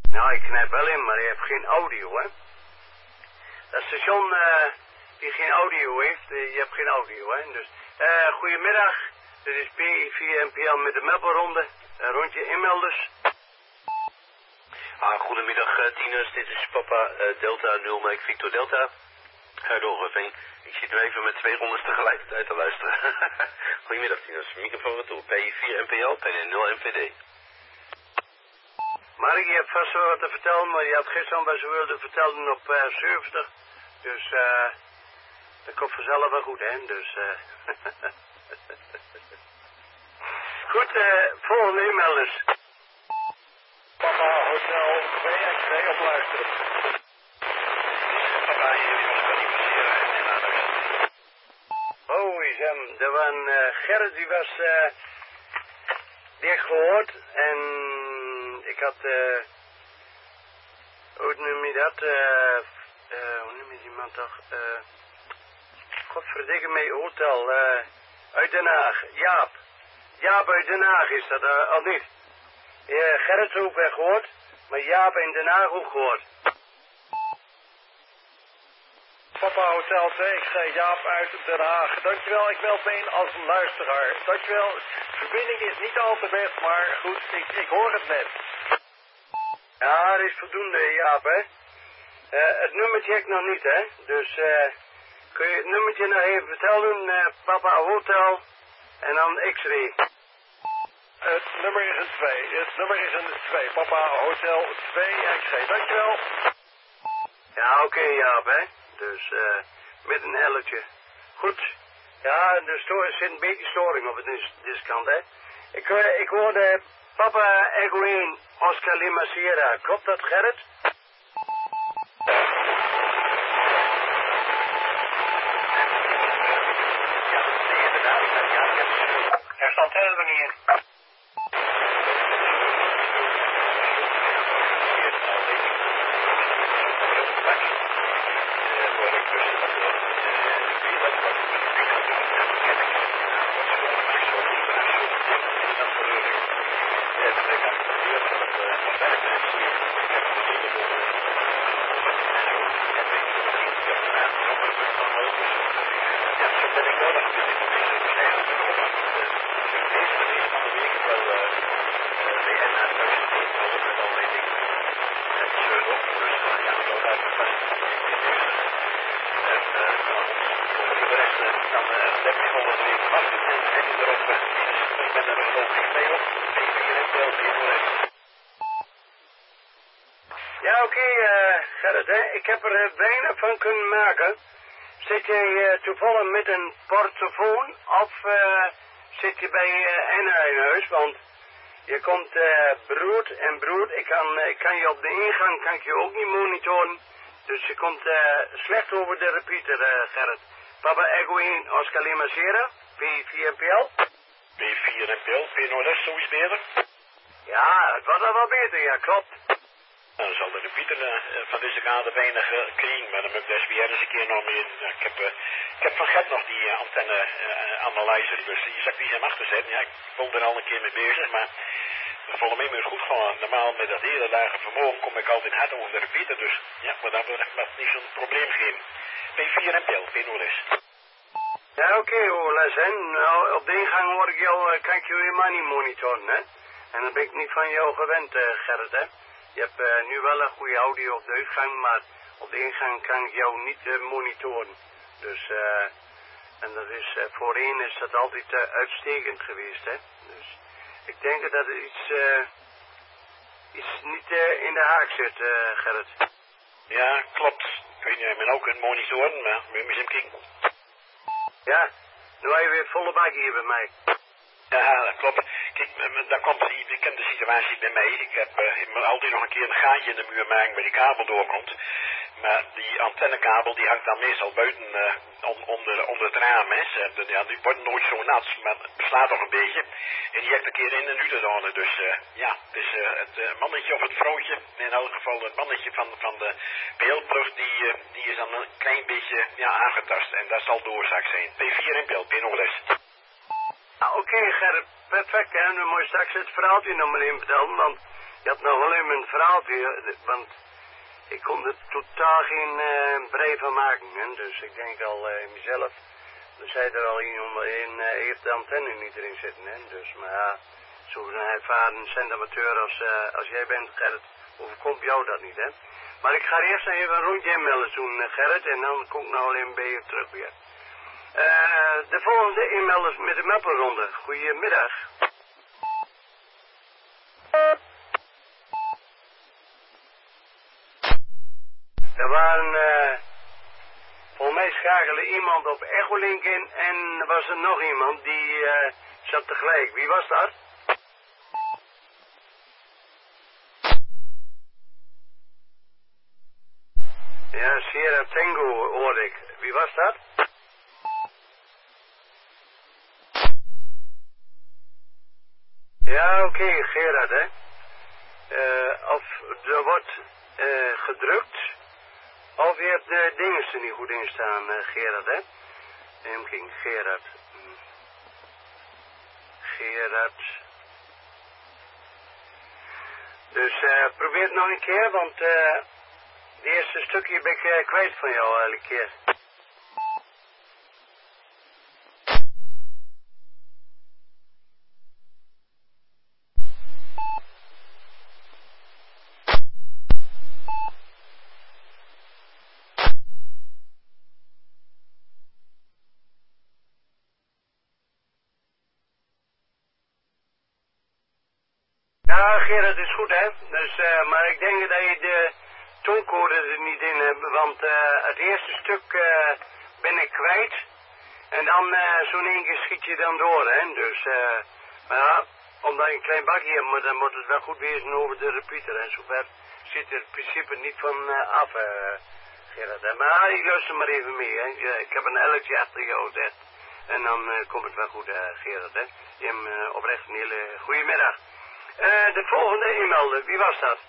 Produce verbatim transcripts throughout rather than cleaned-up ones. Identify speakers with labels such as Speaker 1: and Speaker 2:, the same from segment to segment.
Speaker 1: Nou, ik knijp wel in, maar je hebt geen audio, hè? Dat station uh, die geen audio heeft, uh, je hebt geen audio, hè? Dus, uh, goedemiddag. Dit is P vier N P L met de meppelronde. Een rondje inmelders.
Speaker 2: Ah, goedemiddag, uh, tieners. Dit is papa uh, Delta nul Mike Victor Delta. Herdolgeving. Ik zit nu even met twee rondes tegelijkertijd te luisteren. Goedemiddag, tieners. Microfoon retour. P vier N P L, P nul M V D.
Speaker 1: Mark, je hebt vast wel wat te vertellen, maar je had gisteren wat ze wilde vertellen op uh, zeventig. Dus eh, uh, dat komt vanzelf wel goed, hè? Dus eh. Uh... goed, eh, uh, volgende inmelders.
Speaker 3: Papa Hotel twee X twee op luisteren.
Speaker 2: Papa, hier was Benny Massera en Nederlanders.
Speaker 1: Oh, Sam, er was een uh, Gerrit, die was, uh, die heb ik gehoord en ik had, uh, hoe noem je dat, uh, uh, hoe noem je die man toch, uh, godverdikke mee, hotel, uh, uit Den Haag, Jaap. Jaap uit Den Haag is dat, uh, of niet? Ja, Gerrit ook weer gehoord, maar Jaap in Den Haag ook gehoord.
Speaker 3: Papa Hotel twee X Jaap uit Den Haag. Dankjewel, ik meld me in als luisteraar. Dankjewel, de verbinding is niet al te best, maar goed, ik, ik hoor het net.
Speaker 1: Ja, dat is voldoende, Jaap, hè. Uh, het nummertje heb ik nog niet, hè. Dus uh, kun je het nummertje nog even vertellen, uh, Papa Hotel en dan X-ray.
Speaker 3: Het nummer is een twee. Het nummer is een twee. Papa Hotel twee X. Dankjewel.
Speaker 1: Ja, oké, okay, Jaap, hè. Dus uh, met een elletje. Goed. Ja, er zit een beetje storing op het diskant, hè. Ik, uh, ik hoorde Papa Echo één Oscar Lima Sierra. Klopt dat, Gerrit?
Speaker 2: Ja, nee, inderdaad. Ja, ik heb...
Speaker 1: Er staat helemaal niet in. Ja, oké, okay, uh, Gerrit, hè. Ik heb er weinig van kunnen maken. Zit jij uh, toevallig met een portofoon of uh, zit je bij uh, Enna in huis? Want je komt uh, broed en broed. Ik kan, uh, ik kan je op de ingang kan ik je ook niet monitoren. Dus je komt uh, slecht over de repeater, uh, Gerrit. Papa Echo één Oscar Lima Sierra, P vier N P L.
Speaker 3: P vier N P L, P nul S, zoiets beter?
Speaker 1: Ja, het was al wel beter, ja, klopt.
Speaker 3: Dan zal de repeater uh, van deze kade weinig uh, kring, maar dan moet ik de S B R eens een keer nog mee. Uh, ik, heb, uh, ik heb van Gert nog die uh, antenne uh, analyzer, dus die zag die hem achter zetten. Ja, ik ben er al een keer mee bezig, maar volgens mij moet het goed gaan. Normaal met dat hele lage vermogen kom ik altijd hard over de repeater, dus ja, maar dat wordt niet zo'n probleem geen. P vier N P L, P nul S.
Speaker 1: Ja, oké, okay, hoor, Les, hè. Nou, op de ingang hoor ik jou, uh, kan ik je helemaal niet monitoren, hè. En dan ben ik niet van jou gewend, uh, Gerrit, hè. Je hebt uh, nu wel een goede audio op de uitgang, maar op de ingang kan ik jou niet uh, monitoren. Dus, eh, uh, en dat is, uh, voorheen is dat altijd uh, uitstekend geweest, hè. Dus, ik denk dat er iets, uh, iets niet uh, in de haak zit, uh, Gerrit.
Speaker 3: Ja, klopt. Ik weet niet, ik ben ook een monitoren, maar moet je eens even kijken.
Speaker 1: Ja, nu heb je weer volle bak hier bij mij.
Speaker 3: Ja, dat klopt. Kijk, daar komt die bekende situatie bij mij. Ik heb uh, ik moet altijd nog een keer een gaatje in de muur maken waar die kabel doorkomt. Maar die antennekabel die hangt dan meestal buiten uh, on, onder, onder het raam. Hè. Ze, ja, die wordt nooit zo nat, maar het beslaat toch een beetje. En die heeft een keer in en uit gedaan. Dus uh, ja, dus, uh, het uh, mannetje of het vrouwtje, in elk geval het mannetje van, van de P L-brug, die, uh, die is dan een klein beetje ja, aangetast. En dat zal de oorzaak zijn. P vier N P L, P nul S.
Speaker 1: Ah, oké, okay, Gerrit, perfect, hè. Nu moet je straks het verhaaltje nog maar in vertellen, want Je had nog alleen mijn verhaaltje, want ik kon er totaal geen uh, brei van maken. Hè? Dus ik denk al uh, in mezelf, er zei er al een onderin, uh, heeft de antenne niet erin zitten. Hè? Dus, maar ja, zo'n ervaren centamateur als, uh, als jij bent, Gerrit, overkomt jou dat niet, hè? Maar ik ga eerst even een rondje inmelden doen, uh, Gerrit, en dan kom ik nou alleen bij je terug weer. Uh, de volgende inmelders met de mappenronde. Goedemiddag. Er waren, uh, volgens mij schakelde iemand op Echolink in en er was er nog iemand die uh, zat tegelijk. Wie was dat? Ja, Sierra Tango hoorde ik. Wie was dat? Ja, oké, okay, Gerard, hè. Uh, of er wordt uh, gedrukt, of je hebt de dingen er niet goed in staan, uh, Gerard, hè. Emking, Gerard. Hmm. Gerard. Dus uh, probeer het nog een keer, want uh, het eerste stukje ben ik uh, kwijt van jou elke keer. Ja, Gerard, is goed, hè. Dus, uh, maar ik denk dat je de tooncode er niet in hebt, want uh, het eerste stuk uh, ben ik kwijt. En dan uh, zo'n één keer schiet je dan door, hè. Dus, uh, maar ja, omdat je een klein bakje hebt, maar dan moet het wel goed wezen over de repeater. En zover zit er in principe niet van uh, af, uh, Gerard. Hè. Maar ik luister maar even mee, hè. Ik heb een elletje achter jou gezet. En dan uh, komt het wel goed, uh, Gerard, hè. Je hebt uh, oprecht een hele goede middag. Uh, de volgende e-mailder, wie was dat?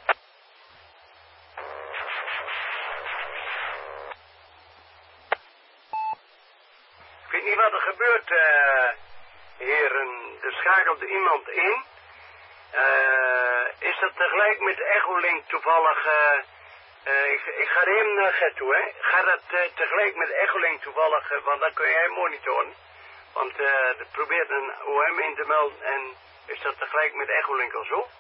Speaker 1: Ik weet niet wat er gebeurt, uh, heren. Er schakelde iemand in. Uh, is dat tegelijk met Echolink toevallig... Uh, uh, ik, ik ga er even naar Gert toe, hè. Ga dat uh, tegelijk met Echolink toevallig, uh, want dan kun jij monitoren. Want uh, er probeert een O M in te melden en... Is dat tegelijk met Echolink al zo?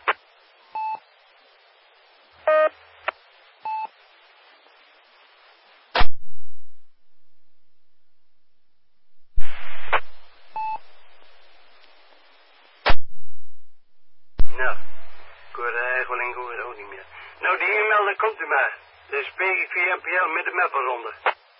Speaker 1: Nou, ik hoor de Echolink hoor ook niet meer. Nou, die e-mail, komt u maar. De is P V M P L met de mappenronde.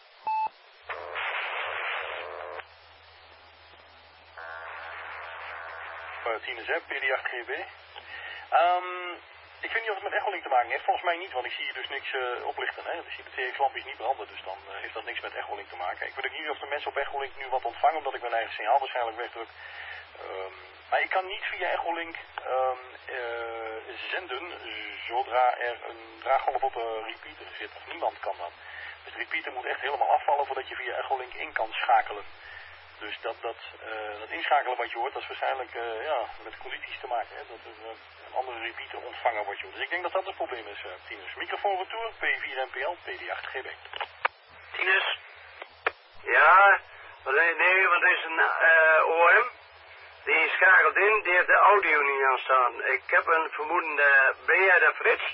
Speaker 4: Tinus, hè, P D acht G B. Um, ik weet niet of het met Echolink te maken heeft. Volgens mij niet, want ik zie hier dus niks uh, oplichten. Hè? Ik zie de T X-lampjes niet branden, dus dan uh, heeft dat niks met Echolink te maken. Ik weet ook niet of de mensen op Echolink nu wat ontvangen, omdat ik mijn eigen signaal waarschijnlijk wegdruk. Um, maar ik kan niet via Echolink um, uh, zenden zodra er een draaggolf op een repeater zit. Of niemand kan dat. Dus de repeater moet echt helemaal afvallen voordat je via Echolink in kan schakelen. Dus dat, dat, uh, dat inschakelen wat je hoort, dat is waarschijnlijk uh, ja, met condities te maken. Hè? Dat er uh, een andere repeater ontvangen wordt. Dus ik denk dat dat het probleem is, uh, Tinus. Microfoon retour, P vier M P L, P D acht G B.
Speaker 1: Tinus? Ja, nee, nee, want er is een uh, O M. Die schakelt in, die heeft de audio niet aanstaan. Ik heb een vermoeden, uh, ben jij daar, Frits?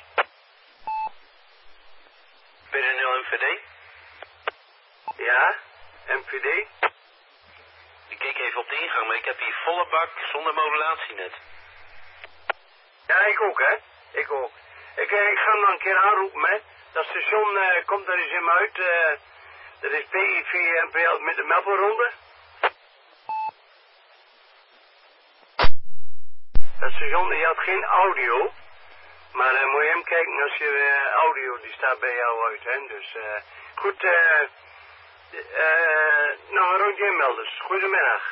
Speaker 2: B N L M V D?
Speaker 1: Ja, M V D.
Speaker 2: Ik keek even op de ingang, maar ik heb hier volle bak zonder modulatie net.
Speaker 1: Ja, ik ook, hè. Ik ook. Ik, uh, ik ga hem nog een keer aanroepen, hè. Dat station uh, komt er eens in me uit. Uh, dat is P I V M P L met de mappenronde. Dat station, die had geen audio. Maar uh, moet je hem kijken als je uh, audio, die staat bij jou uit, hè. Dus, uh, goed, eh... Uh, Uh, nog een rondje inmelders. Goedemiddag.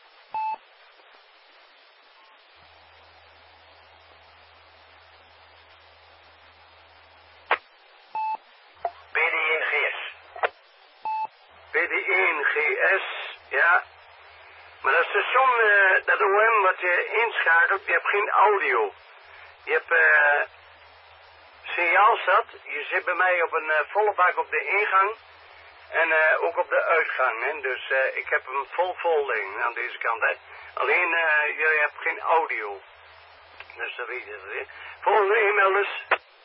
Speaker 1: P D één G S. P D één G S, ja. Maar dat station, uh, dat O M wat je inschakelt, die hebt geen audio. Je hebt uh, signaal zat. Je zit bij mij op een uh, volle bak op de ingang. En uh, ook op de uitgang. Hè? Dus uh, ik heb hem vol vol liggen aan deze kant. Hè? Alleen, uh, jullie hebben geen audio. Dus dat weet je het weer. Volgende e-mail dus.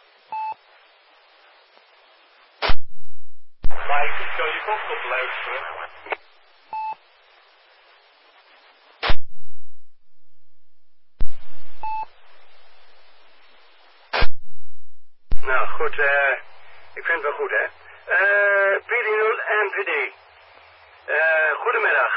Speaker 4: Maar ik zou je kop op luisteren.
Speaker 1: Nou goed, uh, ik vind het wel goed, hè. Uh, P D nul M V D. Uh, goedemiddag.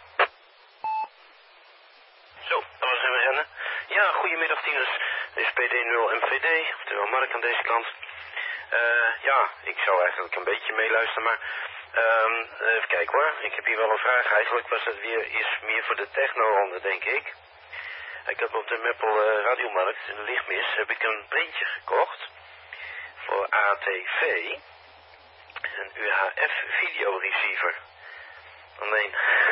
Speaker 2: Zo, dat was even rennen. Ja, goedemiddag tieners. Dit is P D nul M V D, oftewel Mark aan deze kant. Uh, ja, ik zou eigenlijk een beetje meeluisteren, maar um, even kijken hoor. Ik heb hier wel een vraag. Eigenlijk was het weer iets meer voor de techno-ronde, denk ik. Ik heb op de Meppel uh, radiomarkt in de Lichtmis heb ik een printje gekocht voor A T V, een U H F videoreceiver. Alleen,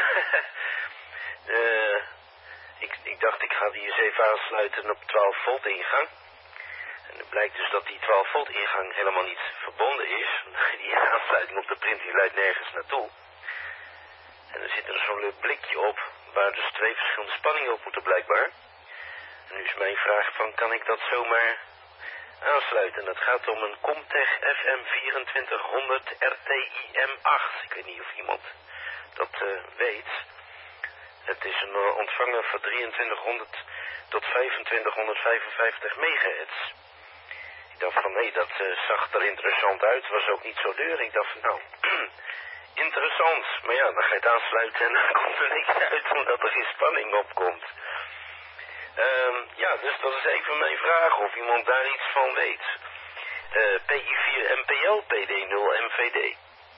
Speaker 2: uh, ik, ik dacht ik ga die eens even aansluiten op twaalf volt ingang. En het blijkt dus dat die twaalf volt ingang helemaal niet verbonden is. Die aansluiting op de print die leidt nergens naartoe. En er zit er zo'n blikje op waar dus twee verschillende spanningen op moeten blijkbaar. En nu is mijn vraag van, kan ik dat zomaar aansluiten? Dat gaat om een Comtech F M vierentwintighonderd R T I M acht. Ik weet niet of iemand dat uh, weet. Het is een uh, ontvanger van drieëntwintighonderd tot vijfentwintighonderdvijfenvijftig megahertz. Ik dacht van, nee, dat uh, zag er interessant uit. Was ook niet zo duur. Ik dacht van, nou, interessant. Maar ja, dan ga je het aansluiten en dan komt er niks uit omdat er geen spanning op komt. Um, ja, dus dat is even mijn vraag of iemand daar iets van weet. Uh, P I vier M P L, P D nul M V D.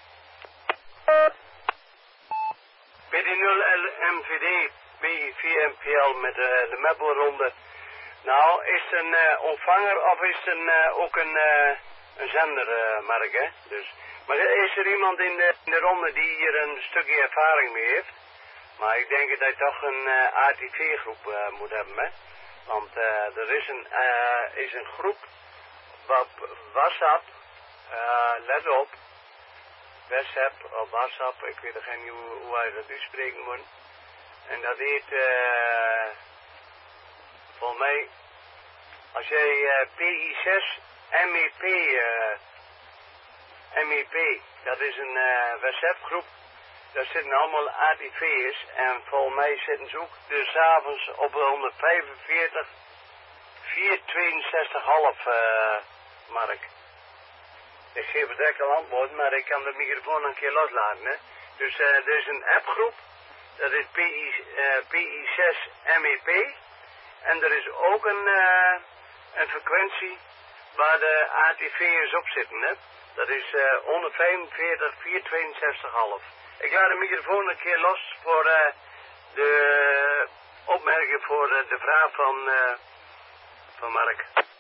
Speaker 1: P D nul M V D, P I vier M P L met uh, de Meppelronde. Nou, is het een uh, ontvanger of is het een, uh, ook een, uh, een zender, uh, Mark, hè? Dus, maar is er iemand in de, in de ronde die hier een stukje ervaring mee heeft? Maar ik denk dat je toch een uh, A T V-groep uh, moet hebben, hè? Want uh, er is een, uh, is een groep op WhatsApp, uh, let op, WhatsApp of WhatsApp, ik weet nog niet hoe, hoe wij dat uitspreken moet. En dat heet, uh, volgens mij, als jij uh, P I zes M E P, uh, M E P, dat is een uh, WhatsApp-groep. Daar zitten allemaal A T V'ers en volgens mij zitten ze ook dus avonds op honderdvijfenveertig, vierhonderdtweeënzestig half, uh, Mark. Ik geef het direct al antwoord, maar ik kan de microfoon een keer loslaten, hè. Dus uh, er is een appgroep, dat is P I, uh, P I zes M E P. En er is ook een, uh, een frequentie waar de A T V'ers op zitten, hè. Dat is uh, honderdvijfenveertig, vierhonderdtweeënzestig half. Ik laat de microfoon een keer los voor uh, de opmerking voor uh, de vraag van, uh, van Mark.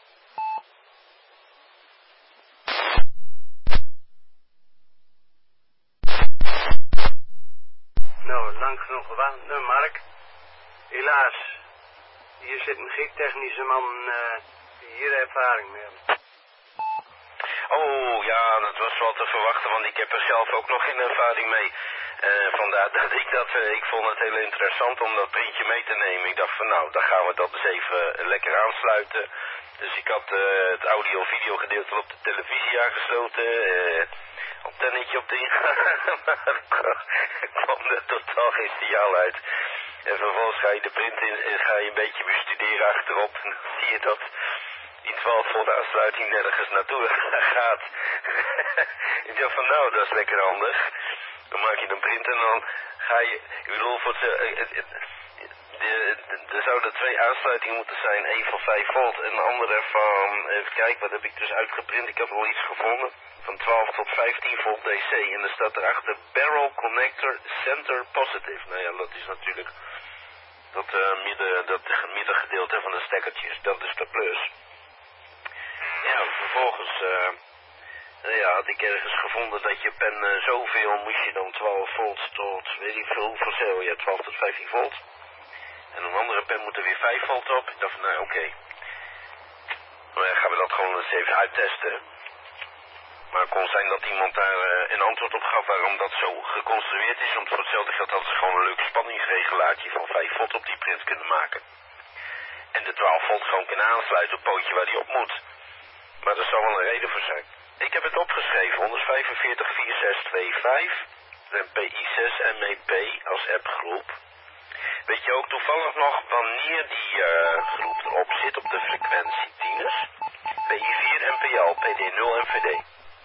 Speaker 1: Nou, lang genoeg gewacht. Nou, Mark, helaas, hier zit een geen technische man uh, die hier ervaring mee heeft.
Speaker 2: Oh ja, dat was wel te verwachten, want ik heb er zelf ook nog geen ervaring mee. Uh, vandaar dat ik dat, uh, ik vond het heel interessant om dat printje mee te nemen. Ik dacht van nou, dan gaan we dat eens even uh, lekker aansluiten. Dus ik had uh, het audio-video gedeelte op de televisie aangesloten. Uh, antennetje op de ingang. Er kwam er totaal geen signaal uit. En vervolgens ga je de print in en ga je een beetje bestuderen achterop. En dan zie je dat die twaalf volt aansluiting nergens naartoe gaat. Ik dacht van nou, dat is lekker handig. Dan maak je een print en dan ga je, ik bedoel, voor het, er zouden twee aansluitingen moeten zijn. Eén van vijf volt en de andere van, even kijken, wat heb ik dus uitgeprint? Ik heb al iets gevonden. Van twaalf tot vijftien volt D C. En er staat erachter Barrel Connector Center Positive. Nou ja, dat is natuurlijk dat, uh, midden, dat middengedeelte van de stekkertjes. Dat is de plus. Ja, vervolgens uh, ja, had ik ergens gevonden dat je pen uh, zoveel moest je dan twaalf volt tot, weet ik veel, hoeveel cel, ja, twaalf tot vijftien volt. En een andere pen moet er weer vijf volt op. Ik dacht van, nou oké. Okay. Maar gaan we dat gewoon eens even uittesten. Maar het kon zijn dat iemand daar uh, een antwoord op gaf waarom dat zo geconstrueerd is. Want voor hetzelfde geld hadden ze gewoon een leuk spanningsregulaatje van vijf volt op die print kunnen maken. En de twaalf volt gewoon kunnen aansluiten op het pootje waar die op moet. Maar er zal wel een reden voor zijn. Ik heb het opgeschreven, honderdvijfenveertig vier zes twee vijf. En P I zes M E P als appgroep. Weet je ook toevallig nog wanneer die uh, groep erop zit op de frequentie, Tinus? P I vier M P L, P D nul en V D.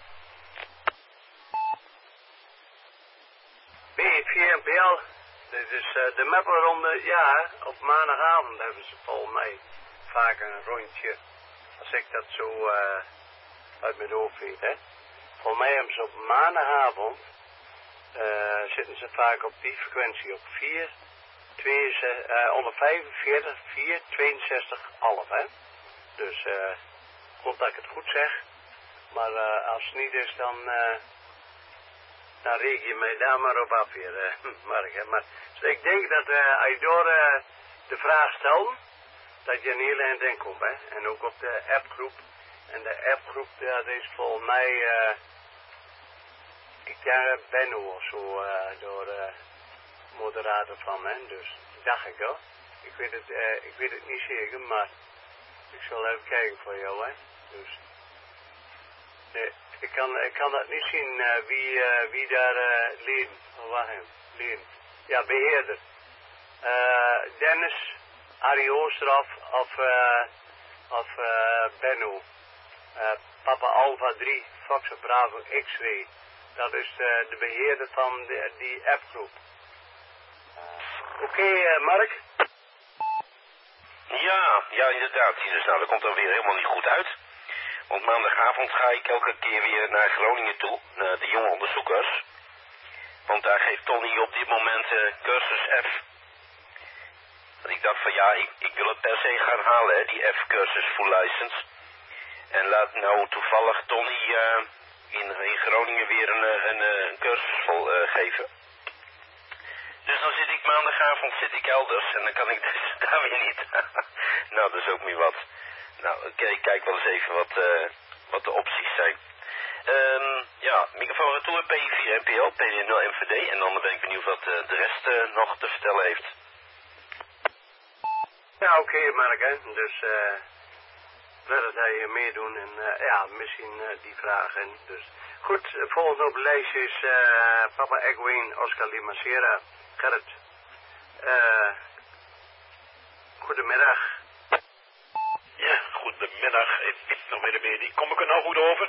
Speaker 1: P I vier M P L, dit is uh, de mappenronde, ja, op maandagavond hebben ze volgens mij vaak een rondje. Als ik dat zo uh, uit mijn hoofd weet, hè. Volgens mij hebben ze op maandagavond, uh, zitten ze vaak op die frequentie op vier, honderdvijfenveertig, vier, tweeënzestig, half, hè. Dus, eh, uh, ik hoop dat ik het goed zeg. Maar uh, als het niet is, dan, uh, dan reken je mij daar maar op af weer, uh, Mark. Hè. Maar, dus ik denk dat uh, als je door uh, de vraag stelt, dat je een heel eind in komt, hè. En ook op de appgroep. En de appgroep, ja, dat is volgens mij, uh, ik denk Benno of zo, uh, door uh, moderator van, hè. Dus, dacht ik wel. Ik weet het, uh, ik weet het niet zeker, maar ik zal even kijken voor jou, hè. Dus, nee, ik kan, ik kan dat niet zien, uh, wie, uh, wie daar uh, leden, oh, wacht even, leden. Ja, beheerder. Uh, Dennis, Arie Oosterhoff of, uh, of uh, Benno. Uh, Papa Alpha drie, Fox Bravo X-Ray. Dat is uh, de beheerder van de, die appgroep. Oké, okay, uh, Mark?
Speaker 2: Ja, ja inderdaad. Dus nou, dat komt dan weer helemaal niet goed uit. Want maandagavond ga ik elke keer weer naar Groningen toe, naar de jonge onderzoekers. Want daar geeft Tony op dit moment uh, cursus F. En ik dacht van ja, ik, ik wil het per se gaan halen, hè, die F-cursus full license. En laat nou toevallig Tony uh, in, in Groningen weer een, een, een cursus vol uh, geven. Dus dan zit ik maandagavond zit ik elders en dan kan ik dus daar weer niet. Nou, dat is ook niet wat. Nou, oké, okay, kijk wel eens even wat, uh, wat de opties zijn. Um, ja, microfoon retour, P I vier M P L, P D nul en V D. En dan ben ik benieuwd wat uh, de rest uh, nog te vertellen heeft.
Speaker 1: Ja, oké, okay, Mark, hè. Dus, eh... Uh... verder dat je meedoen en uh, ja, misschien uh, die vragen. Dus goed, uh, volgend op de lijst is uh, Papa Egwin, Oscar Lima Sierra, Gerrit. Uh, goedemiddag.
Speaker 3: Ja, goedemiddag. Ik heb nog weer een beetje. Kom ik er nou goed over?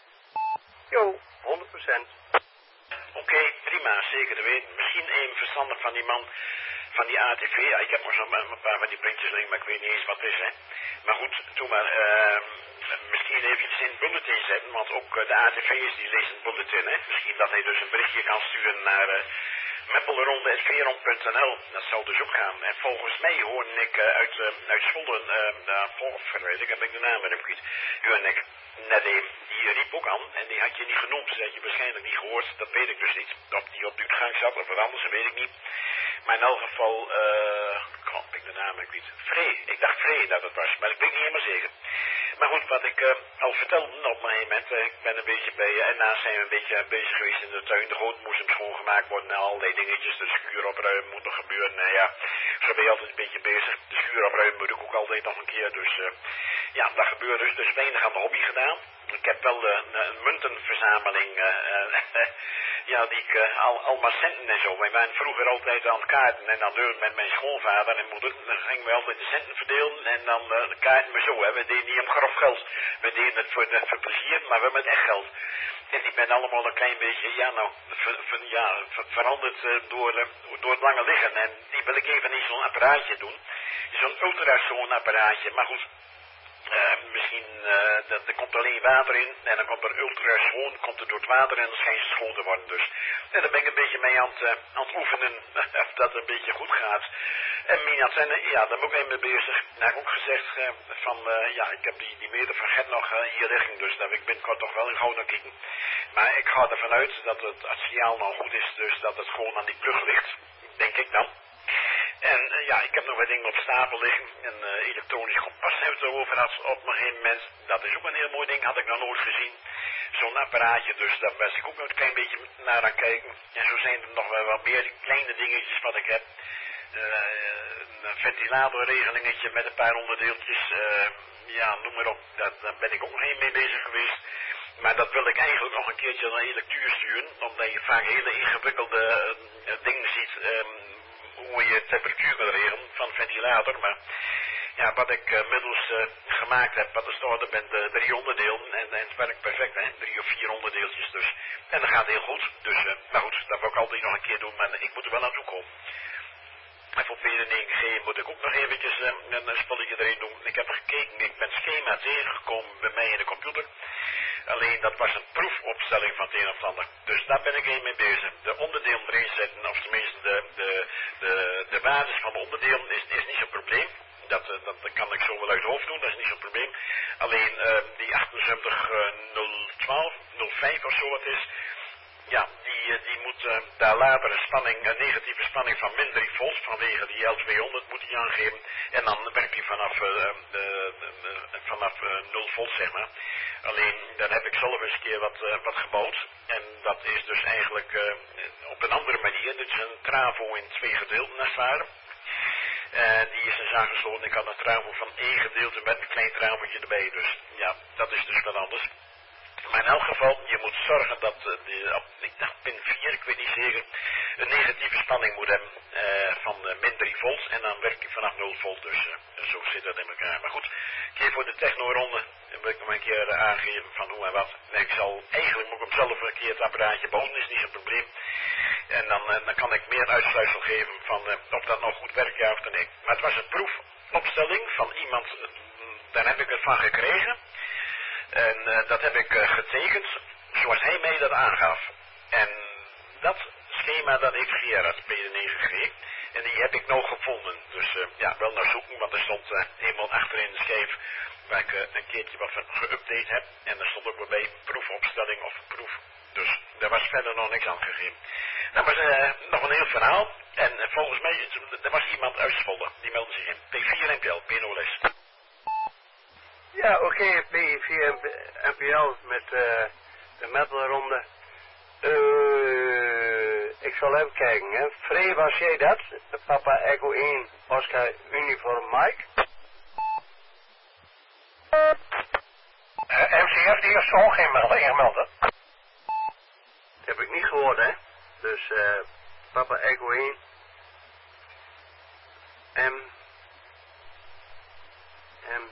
Speaker 1: Jo, honderd procent.
Speaker 3: Oké, okay, prima, zeker te weten. Misschien even verstandig van die man van die A T V. Ja, ik heb nog zo'n een paar van die puntjes liggen, maar ik weet niet eens wat het is, hè. Maar goed, doe maar. Uh, misschien even iets in het bulletin zetten, want ook uh, de A T V's die lezen het bulletin, hè. Misschien dat hij dus een berichtje kan sturen naar uh, meppelronde at veron punt n l. Dat zal dus ook gaan. En volgens mij hoorde ik uh, uit, uh, uit Zwolle, uh, uh, volgens weet ik, heb ik de naam er kwijt. U en ik, net even, die riep ook aan en die had je niet genoemd. Dat had je waarschijnlijk niet gehoord, dat weet ik dus niet. Of die op de uitgang zat of wat anders, dat weet ik niet. Maar in elk geval, uh, kom ik de naam er kwijt. Vree, ik dacht Vree dat het was, maar ik weet niet helemaal zeker. Maar goed, wat ik uh, al vertelde op een gegeven moment, uh, ik ben een beetje bij, uh, en naast zijn we een beetje bezig geweest in de tuin. De grond moest hem schoongemaakt worden en allerlei dingetjes. De schuur opruimen moet nog gebeuren. Nou ja, zo ben je altijd een beetje bezig. De schuur opruimen moet ik ook altijd nog een keer. Dus uh, ja, dat gebeurt dus. Dus weinig aan de hobby gedaan. Ik heb wel uh, een, een muntenverzameling, uh, uh, ja, die ik uh, al, al maar centen en zo. Wij waren vroeger altijd aan het kaarten en dan deur met mijn schoonvader en moeder. Dan gingen we altijd de centen verdelen en dan uh, kaarten we zo. Hè. We deden niet om grof geld. We deden het voor, uh, voor plezier, maar we met echt geld. En die ben allemaal een klein beetje, ja nou, ver, ver, ja, ver, veranderd uh, door, uh, door het lange liggen. En die wil ik even in zo'n apparaatje doen. Zo'n ultrasoon apparaatje, maar goed. Uh, misschien, uh, dat, er komt alleen water in en dan komt er ultra schoon, komt er door het water en dan schijnt het schoon te worden. Dus en daar ben ik een beetje mee aan het, uh, aan het oefenen of dat een beetje goed gaat. En mijn antenne, ja, daar ben ik mee bezig. Nou, heb ik ook gezegd uh, van, uh, ja, ik heb die, die meter van Gert nog uh, hier liggen, dus daar wil ik binnenkort toch wel in gauw naar kijken. Maar ik ga ervan uit dat het, het signaal nou goed is, dus dat het gewoon aan die plug ligt, denk ik dan. En uh, ja, ik heb nog wat dingen op stapel liggen. Een uh, elektronisch kompas hebben we het erover gehad op een gegeven moment. Dat is ook een heel mooi ding, had ik nog nooit gezien. Zo'n apparaatje, dus daar was ik ook nog een klein beetje naar aan kijken. En zo zijn er nog wel wat meer kleine dingetjes wat ik heb. Uh, een ventilatorregelingetje met een paar onderdeeltjes. Uh, ja, noem maar op. Daar, daar ben ik ook nog een mee bezig geweest. Maar dat wil ik eigenlijk nog een keertje naar een lectuur sturen. Omdat je vaak hele ingewikkelde uh, dingen ziet. Um, hoe je temperatuur kan regelen van ventilator. Maar ja, wat ik uh, middels uh, gemaakt heb, wat er staat, met de drie onderdelen. En, en het werkt perfect, hè. Drie of vier onderdeeltjes dus. En dat gaat heel goed. Dus, uh, nou goed, dat wil ik altijd nog een keer doen. Maar ik moet er wel naartoe komen. En voor P negen G moet ik ook nog eventjes uh, een, een spelletje erin doen. Ik heb gekeken, ik ben schema tegengekomen bij mij in de computer. Alleen dat was een proefopstelling van het een of het ander. Dus daar ben ik even mee bezig. De onderdelen erin zetten, of tenminste de, de, de, de waardes van de onderdelen is, is niet zo'n probleem. Dat, dat, dat kan ik zo wel uit het hoofd doen, dat is niet zo'n probleem. Alleen uh, die achtenzeventig nul twaalf nul vijf of zo wat is. Ja, die, die moet uh, daar later een spanning, een negatieve spanning van min drie volt vanwege die L tweehonderd moet hij aangeven. En dan werkt hij vanaf, uh, de, de, de, vanaf uh, nul volt, zeg maar. Alleen, daar heb ik zelf eens een keer wat, uh, wat gebouwd. En dat is dus eigenlijk uh, op een andere manier. Dit is een travo in twee gedeelten, als het ware. Uh, die is dus aangesloten. Ik had een travo van één gedeelte met een klein travootje erbij. Dus ja, dat is dus wat anders. Maar in elk geval, je moet zorgen dat uh, de, ik dacht pin vier, ik weet niet zeker, een negatieve spanning moet hebben uh, van uh, min drie volt en dan werk je vanaf nul volt, dus uh, zo zit dat in elkaar. Maar goed, een keer voor de techno-ronde wil ik nog een keer uh, aangeven van hoe en wat. En ik zal, eigenlijk moet ik hem zelf een keer het apparaatje bouwen, is niet zo'n probleem. En dan, uh, dan kan ik meer uitsluitsel geven van uh, of dat nog goed werkt, ja of nee. Maar het was een proefopstelling van iemand, uh, daar heb ik het van gekregen. En uh, dat heb ik uh, getekend zoals hij mij dat aangaf. En dat schema dat heeft Gerard, P negen G. En die heb ik nou gevonden. Dus uh, ja, wel naar zoeken, want er stond uh, helemaal achterin de schijf waar ik uh, een keertje wat geüpdate heb. En er stond ook weer bij proefopstelling of proef. Dus daar was verder nog niks aan gegeven. Dat was uh, nog een heel verhaal. En uh, volgens mij, er was iemand uit Zwolle. Die meldde zich in. P vier N P L, P nul S.
Speaker 1: Ja, oké, okay, P vier N P L met uh, de metalronde. Uh, ik zal even kijken, hè. Free, was jij dat? Papa Echo één, Oscar Uniform Mike?
Speaker 4: Uh, M C F, die is zo geen melden, ingemelden.
Speaker 1: Dat heb ik niet gehoord, hè. Dus, uh, Papa Echo één. M. M.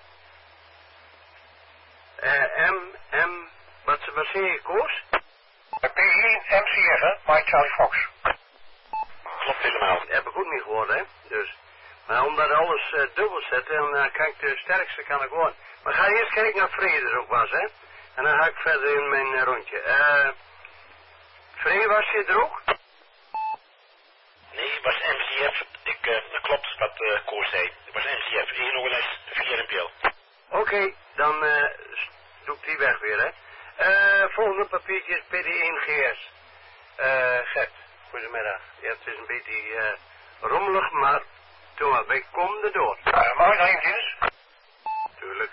Speaker 1: Uh, M, M, wat, wat zeg je, Koos?
Speaker 4: P één M C F, hè, Mike Charlie Fox.
Speaker 3: Klopt helemaal.
Speaker 1: Dat heb ik ook niet gehoord, hè. Dus, maar omdat alles uh, dubbel zet, dan uh, kan ik de sterkste kan ik horen. Maar ga eerst kijken naar Vrede er ook was, hè. En dan ga ik verder in mijn uh, rondje. Eh, uh, Vrede, was je er ook?
Speaker 3: Nee, het was M C F. Ik, uh, dat klopt wat uh, Koos zei. Het was M C F, één O L S, vier N P L.
Speaker 1: Oké, okay, dan uh, doe ik die weg weer, hè. Uh, volgende papiertje is P D één G S. Uh, Gert, goedemiddag. Ja, het is een beetje uh, rommelig, maar doe maar, wij komen erdoor.
Speaker 4: Uh, mag ik nog eventjes?
Speaker 1: Tuurlijk.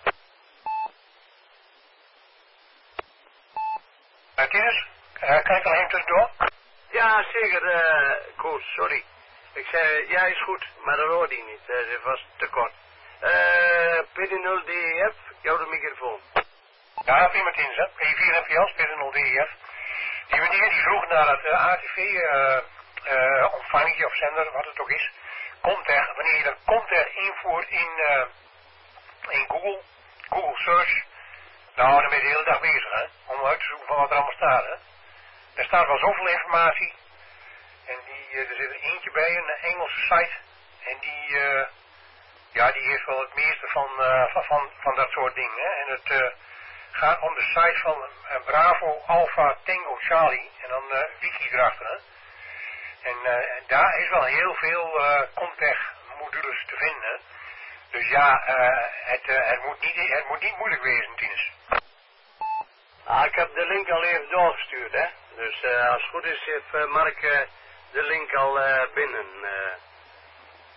Speaker 4: Uh, Tinus, uh, kan ik nog even tussendoor?
Speaker 1: Ja, zeker, uh, Koos, sorry. Ik zei, ja, is goed, maar dat hoorde hij niet. Uh, dat was te kort. Uh, P D nul D E F, jouw de microfoon.
Speaker 4: Ja, prima Tinus, hè. P vier N P L, P D nul D E F. Die meneer die vroeg naar het uh, A T V uh, uh, ontvangetje of zender, wat het ook is. Comtech, wanneer je dat Comtech invoert in, uh, in Google, Google Search, nou dan ben je de hele dag bezig, hè, om uit te zoeken van wat er allemaal staat, hè. Er staat wel zoveel informatie en die, uh, er zit er eentje bij, een Engelse site en die, uh, ja, die heeft wel het meeste van, uh, van, van, van dat soort dingen, hè. En het uh, gaat om de site van uh, Bravo Alpha Tango Charlie en dan uh, wiki erachter, hè. En uh, daar is wel heel veel uh, Comtech modules te vinden. Dus ja, uh, het, uh, het, moet niet, het moet niet moeilijk wezen, Tinus.
Speaker 1: Ah, ik heb de link al even doorgestuurd, hè. Dus uh, als het goed is, heeft uh, Mark uh, de link al uh, binnen. Uh,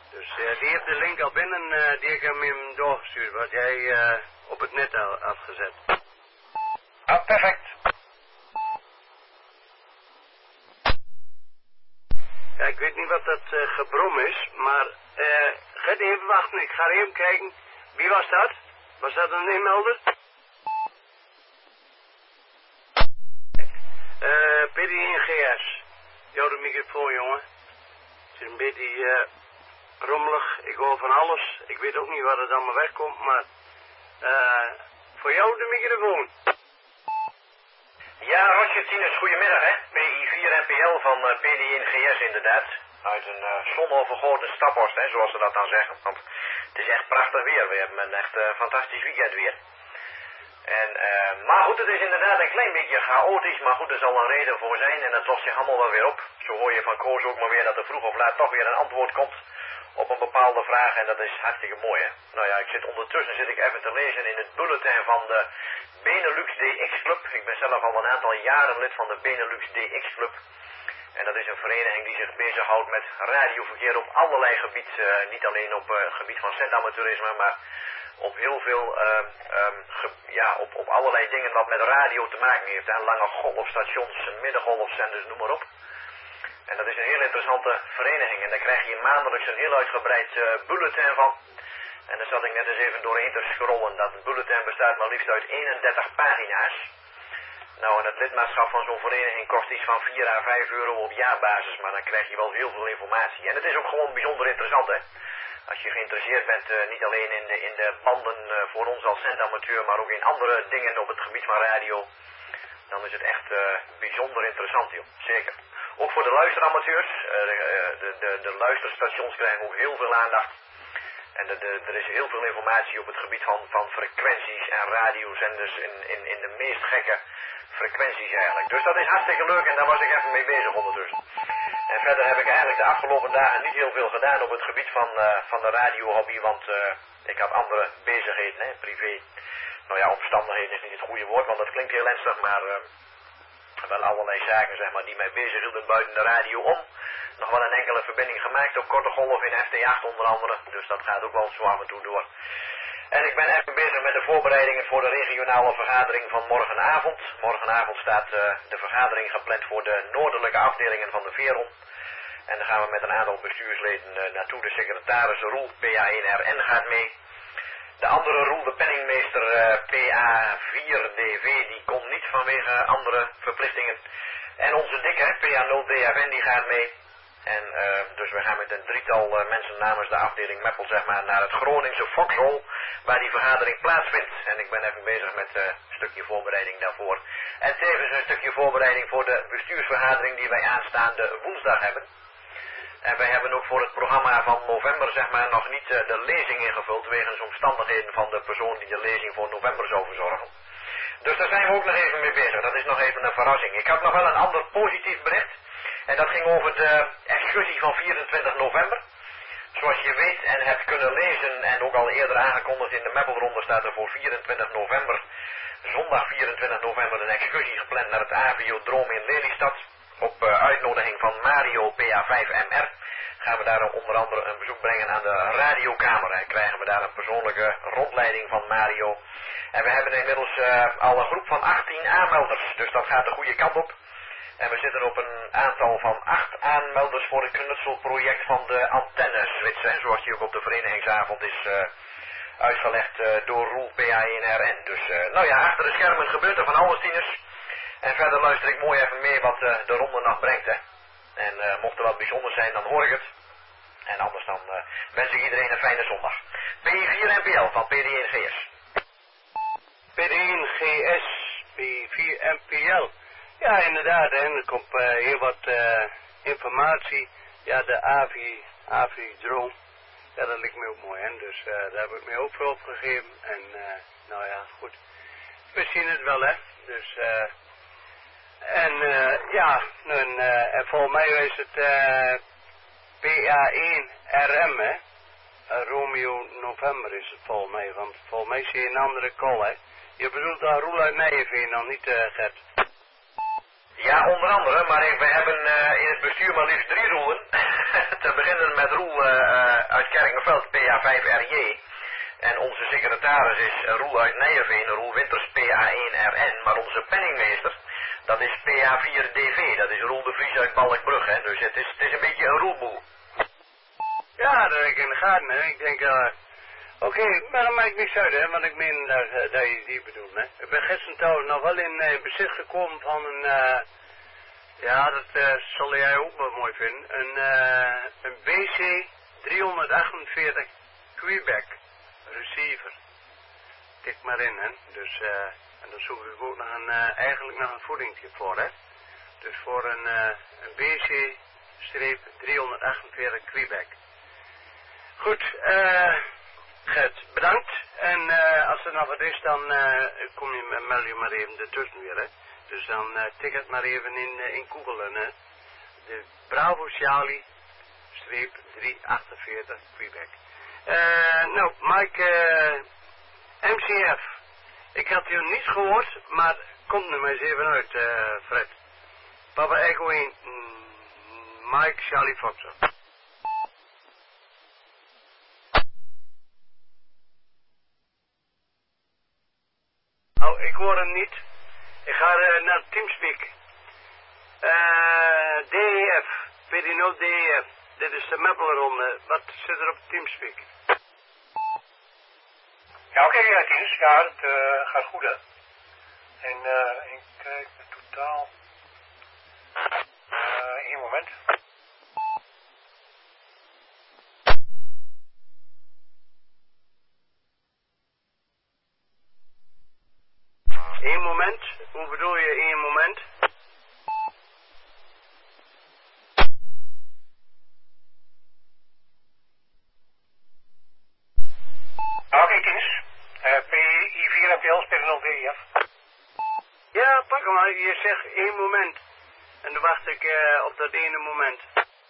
Speaker 1: Dus uh, die heeft de link al binnen, uh, die ik hem hem doorgestuurd, wat jij uh, op het net al afgezet.
Speaker 3: Ah, perfect.
Speaker 1: Ja, ik weet niet wat dat uh, gebrom is, maar uh, ga even wachten, ik ga even kijken. Wie was dat? Was dat een inmelder? Uh, P D één G S. Jouw de microfoon, jongen. Het is een beetje uh, rommelig, ik hoor van alles. Ik weet ook niet waar het allemaal wegkomt, maar uh, voor jou de microfoon.
Speaker 3: Ja, Roger Tinus, goedemiddag hè. P I vier N P L van uh, P D één G S inderdaad. Uit een uh, zonovergoten Staphorst, hè, zoals ze dat dan zeggen. Want het is echt prachtig weer. We hebben een echt uh, fantastisch weekend weer. En, uh, maar goed, het is inderdaad een klein beetje chaotisch, maar goed, er zal een reden voor zijn en dat lost zich allemaal wel weer op. Zo hoor je van Koos ook maar weer dat er vroeg of laat toch weer een antwoord komt op een bepaalde vraag en dat is hartstikke mooi, hè. Nou ja, ik zit ondertussen zit ik even te lezen in het bulletin van de Benelux D X Club. Ik ben zelf al een aantal jaren lid van de Benelux D X Club. En dat is een vereniging die zich bezighoudt met radioverkeer op allerlei gebieden, uh, niet alleen op het uh, gebied van centamateurisme, maar op heel veel, uh, um, ge, ja, op, op allerlei dingen wat met radio te maken heeft. Hè? Lange golfstations, middengolfzenders, noem maar op. En dat is een heel interessante vereniging. En daar krijg je maandelijks een heel uitgebreid uh, bulletin van. En daar zat ik net eens even doorheen te scrollen. Dat bulletin bestaat maar liefst uit eenendertig pagina's. Nou, en het lidmaatschap van zo'n vereniging kost iets van vier à vijf euro op jaarbasis. Maar dan krijg je wel heel veel informatie. En het is ook gewoon bijzonder interessant, hè. Als je geïnteresseerd bent, uh, niet alleen in de, in de banden uh, voor ons als zendamateur, maar ook in andere dingen op het gebied van radio, dan is het echt uh, bijzonder interessant, joh. Zeker. Ook voor de luisteramateurs. Uh, de, de, de, de luisterstations krijgen ook heel veel aandacht. En de, de, er is heel veel informatie op het gebied van, van frequenties en radiozenders in, in, in de meest gekke frequenties eigenlijk. Dus dat is hartstikke leuk en daar was ik even mee bezig ondertussen. En verder heb ik eigenlijk de afgelopen dagen niet heel veel gedaan op het gebied van, uh, van de radiohobby, want uh, ik had andere bezigheden, hè, privé. Nou ja, omstandigheden is niet het goede woord, want dat klinkt heel ernstig, maar uh, wel allerlei zaken, zeg maar, die mij bezighielden buiten de radio om. Nog wel een enkele verbinding gemaakt op korte golf in F T acht onder andere, dus dat gaat ook wel zo af en toe door. En ik ben even bezig met de voorbereidingen voor de regionale vergadering van morgenavond. Morgenavond staat uh, de vergadering gepland voor de noordelijke afdelingen van de Veron. En dan gaan we met een aantal bestuursleden uh, naartoe. De secretaris Roel, P A één R N, gaat mee. De andere Roel, de penningmeester uh, P A vier D V, die komt niet vanwege andere verplichtingen. En onze dikke P A nul D F N, die gaat mee. En uh, dus we gaan met een drietal uh, mensen namens de afdeling Meppel, zeg maar, naar het Groningse Foxhol, waar die vergadering plaatsvindt. En ik ben even bezig met uh, een stukje voorbereiding daarvoor. En tevens een stukje voorbereiding voor de bestuursvergadering die wij aanstaande woensdag hebben. En wij hebben ook voor het programma van november, zeg maar, nog niet uh, de lezing ingevuld, wegens omstandigheden van de persoon die de lezing voor november zou verzorgen. Dus daar zijn we ook nog even mee bezig. Dat is nog even een verrassing. Ik had nog wel een ander positief bericht. En dat ging over de excursie van vierentwintig november. Zoals je weet en hebt kunnen lezen en ook al eerder aangekondigd in de Meppelronde staat er voor vierentwintig november, zondag vierentwintig november, een excursie gepland naar het Aviodroom in Lelystad. Op uh, uitnodiging van Mario P A vijf M R gaan we daar onder andere een bezoek brengen aan de radiokamer. En krijgen we daar een persoonlijke rondleiding van Mario. En we hebben inmiddels uh, al een groep van achttien aanmelders, dus dat gaat de goede kant op. En we zitten op een aantal van acht aanmelders voor het knutselproject van de antenneswitch, hè, zoals die ook op de verenigingsavond is uh, uitgelegd uh, door Roel P A één R N. Dus uh, nou ja, achter de schermen gebeurt er van alles, tieners. En verder luister ik mooi even mee wat uh, de ronde nog brengt, hè. En uh, mocht er wat bijzonders zijn, dan hoor ik het. En anders dan uh, wens ik iedereen een fijne zondag. P I vier N P L van P D één G S.
Speaker 1: P D één G S, P I vier N P L. Ja, inderdaad, en er komt uh, heel wat uh, informatie. Ja, de Avi, Avi-droom. Ja, dat lijkt me ook mooi, hè. Dus uh, daar heb ik me ook voor opgegeven. En, uh, nou ja, goed. We zien het wel, hè. Dus, eh... Uh, en, uh, ja, en, uh, en volgens mij is het uh, P A één R M, hè. Uh, Romeo November is het volgens mij, want volgens mij zie je een andere call, hè. Je bedoelt dat Roel uit Nijeveen, nog niet, uh, Gert.
Speaker 5: Ja, onder andere, maar we hebben uh, in het bestuur maar liefst drie Roelen. Te beginnen met Roel uh, uit Kerkenveld, P A vijf R J. En onze secretaris is Roel uit Nijenveen, Roel Winters, P A één R N. Maar onze penningmeester, dat is P A vier D V, dat is Roel de Vries uit Balkbrugge. Dus het is, het is een beetje een roelboel.
Speaker 1: Ja, dat heb ik in de gaten, hè. Ik denk, uh, oké, okay, maar dat maakt niks uit, hè, want ik meen dat, uh, dat je die bedoelt, hè. Ik ben gisteren trouwens nog wel in uh, bezit gekomen van een, uh, ja, dat uh, zal jij ook wel mooi vinden, een, uh, een B C driehonderdachtenveertig Quebec receiver. Tik maar in, hè. Dus, uh, en dan zoek ik ook nog een, uh, eigenlijk nog een voedingje voor, hè. Dus voor een, uh, een B C driehonderdachtenveertig Quebec. Goed, eh, uh, Gert, bedankt. En uh, als er nog wat is, dan uh, kom je, meld je maar even ertussen weer, hè. Dus dan uh, tik het maar even in, uh, in Google, hè. De Bravo Charlie, streep driehonderdachtenveertig Quebec. Uh, nou, Mike, uh, M C F. Ik had hier niets gehoord, maar komt er maar eens even uit, uh, Fred. Papa Echo één, mm, Mike Charlie Foxer. Oh, ik hoor hem niet. Ik ga uh, naar Teamspeak. Uh, D E F, P D nul D E F. Dit is de Mappelronde. Wat zit er op Teamspeak?
Speaker 4: Ja, oké, okay, ja, Tieners. Ja, het uh, gaat goed, hè. En uh, ik kijk totaal. Uh, één moment.
Speaker 1: Eén moment? Hoe bedoel je één moment?
Speaker 4: Oké, okay, Tieners. Uh, P I vier M P L, P D nul D E F.
Speaker 1: Ja, pak hem maar. Je zegt één moment. En dan wacht ik uh, op dat ene moment.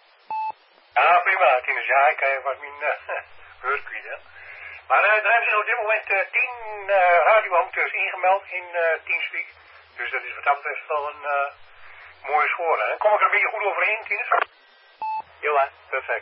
Speaker 4: Ja, prima, Tieners. Ja, ik uh, was mijn uh, beurt kwijt, hè. Maar uh, er zijn op dit moment uh, tien uh, radioamateurs ingemeld in uh, Teamspeak. Dus dat is wat dat betreft wel een uh, mooie score, hè. Kom ik er een beetje goed overheen, Tieners?
Speaker 1: Ja, perfect.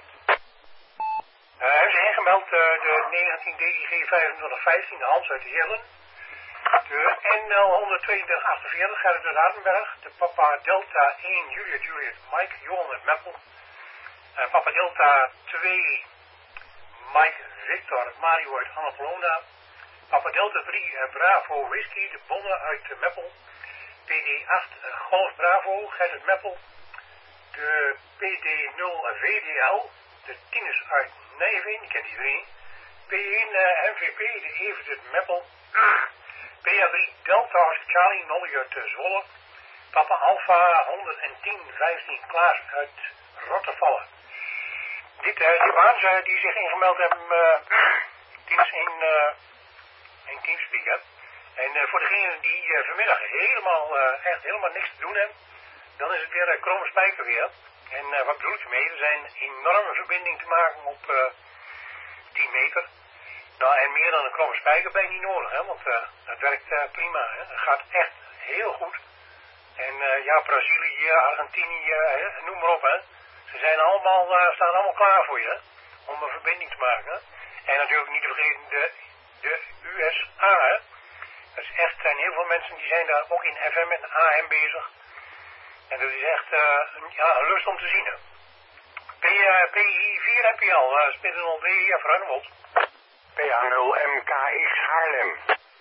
Speaker 4: Uh, hebben ze ingemeld uh, de negentien D I G vijfentwintig vijftien, Hans uit de Jellen. De N L honderdtweeëndertig achtenveertig, Gerrit uit Aardenberg. De Papa Delta één, Juliet, Juliet, Mike, Johan uit Meppel. Uh, Papa Delta twee, Mike, Victor, Mario uit Annapolona. Papa Delta drie, uh, Bravo, Whisky, de Bonne uit uh, Meppel. P D acht, uh, Golf Bravo, Gert uit Meppel. De P D nul uh, V D L, de Tieners uit Nijveen, ik ken die drie. P één uh, M V P, de Evert uit Meppel. P A drie Delta Charlie, Nolly uit uh, Zwolle. Papa Alpha honderdtien vijftien Klaas uit Rottevallen. Dit, uh, die baans uh, die zich ingemeld hebben, uh, Tieners in, uh, in Teamspeak, hè. En uh, voor degenen die uh, vanmiddag helemaal, uh, echt helemaal niks te doen hebben, dan is het weer uh, kromme spijker weer. En uh, wat bedoel ik ermee? Er zijn enorme verbindingen te maken op uh, tien meter. Nou, en meer dan een kromme spijker ben je niet nodig, hè, want uh, dat werkt uh, prima, hè. Dat gaat echt heel goed. En uh, ja, Brazilië, Argentinië, hè, noem maar op, hè. Ze zijn allemaal, uh, staan allemaal klaar voor je, hè, om een verbinding te maken, hè. En natuurlijk niet te vergeten de, de U S A, hè. Dat is echt, zijn heel veel mensen die zijn daar ook in F M en A M bezig. En dat is echt uh, ja, een lust om te zien, hè. P, uh, P I vier M P L, uh, Spitten nul D E F Ruinewold.
Speaker 6: P A nul M K X Haarlem.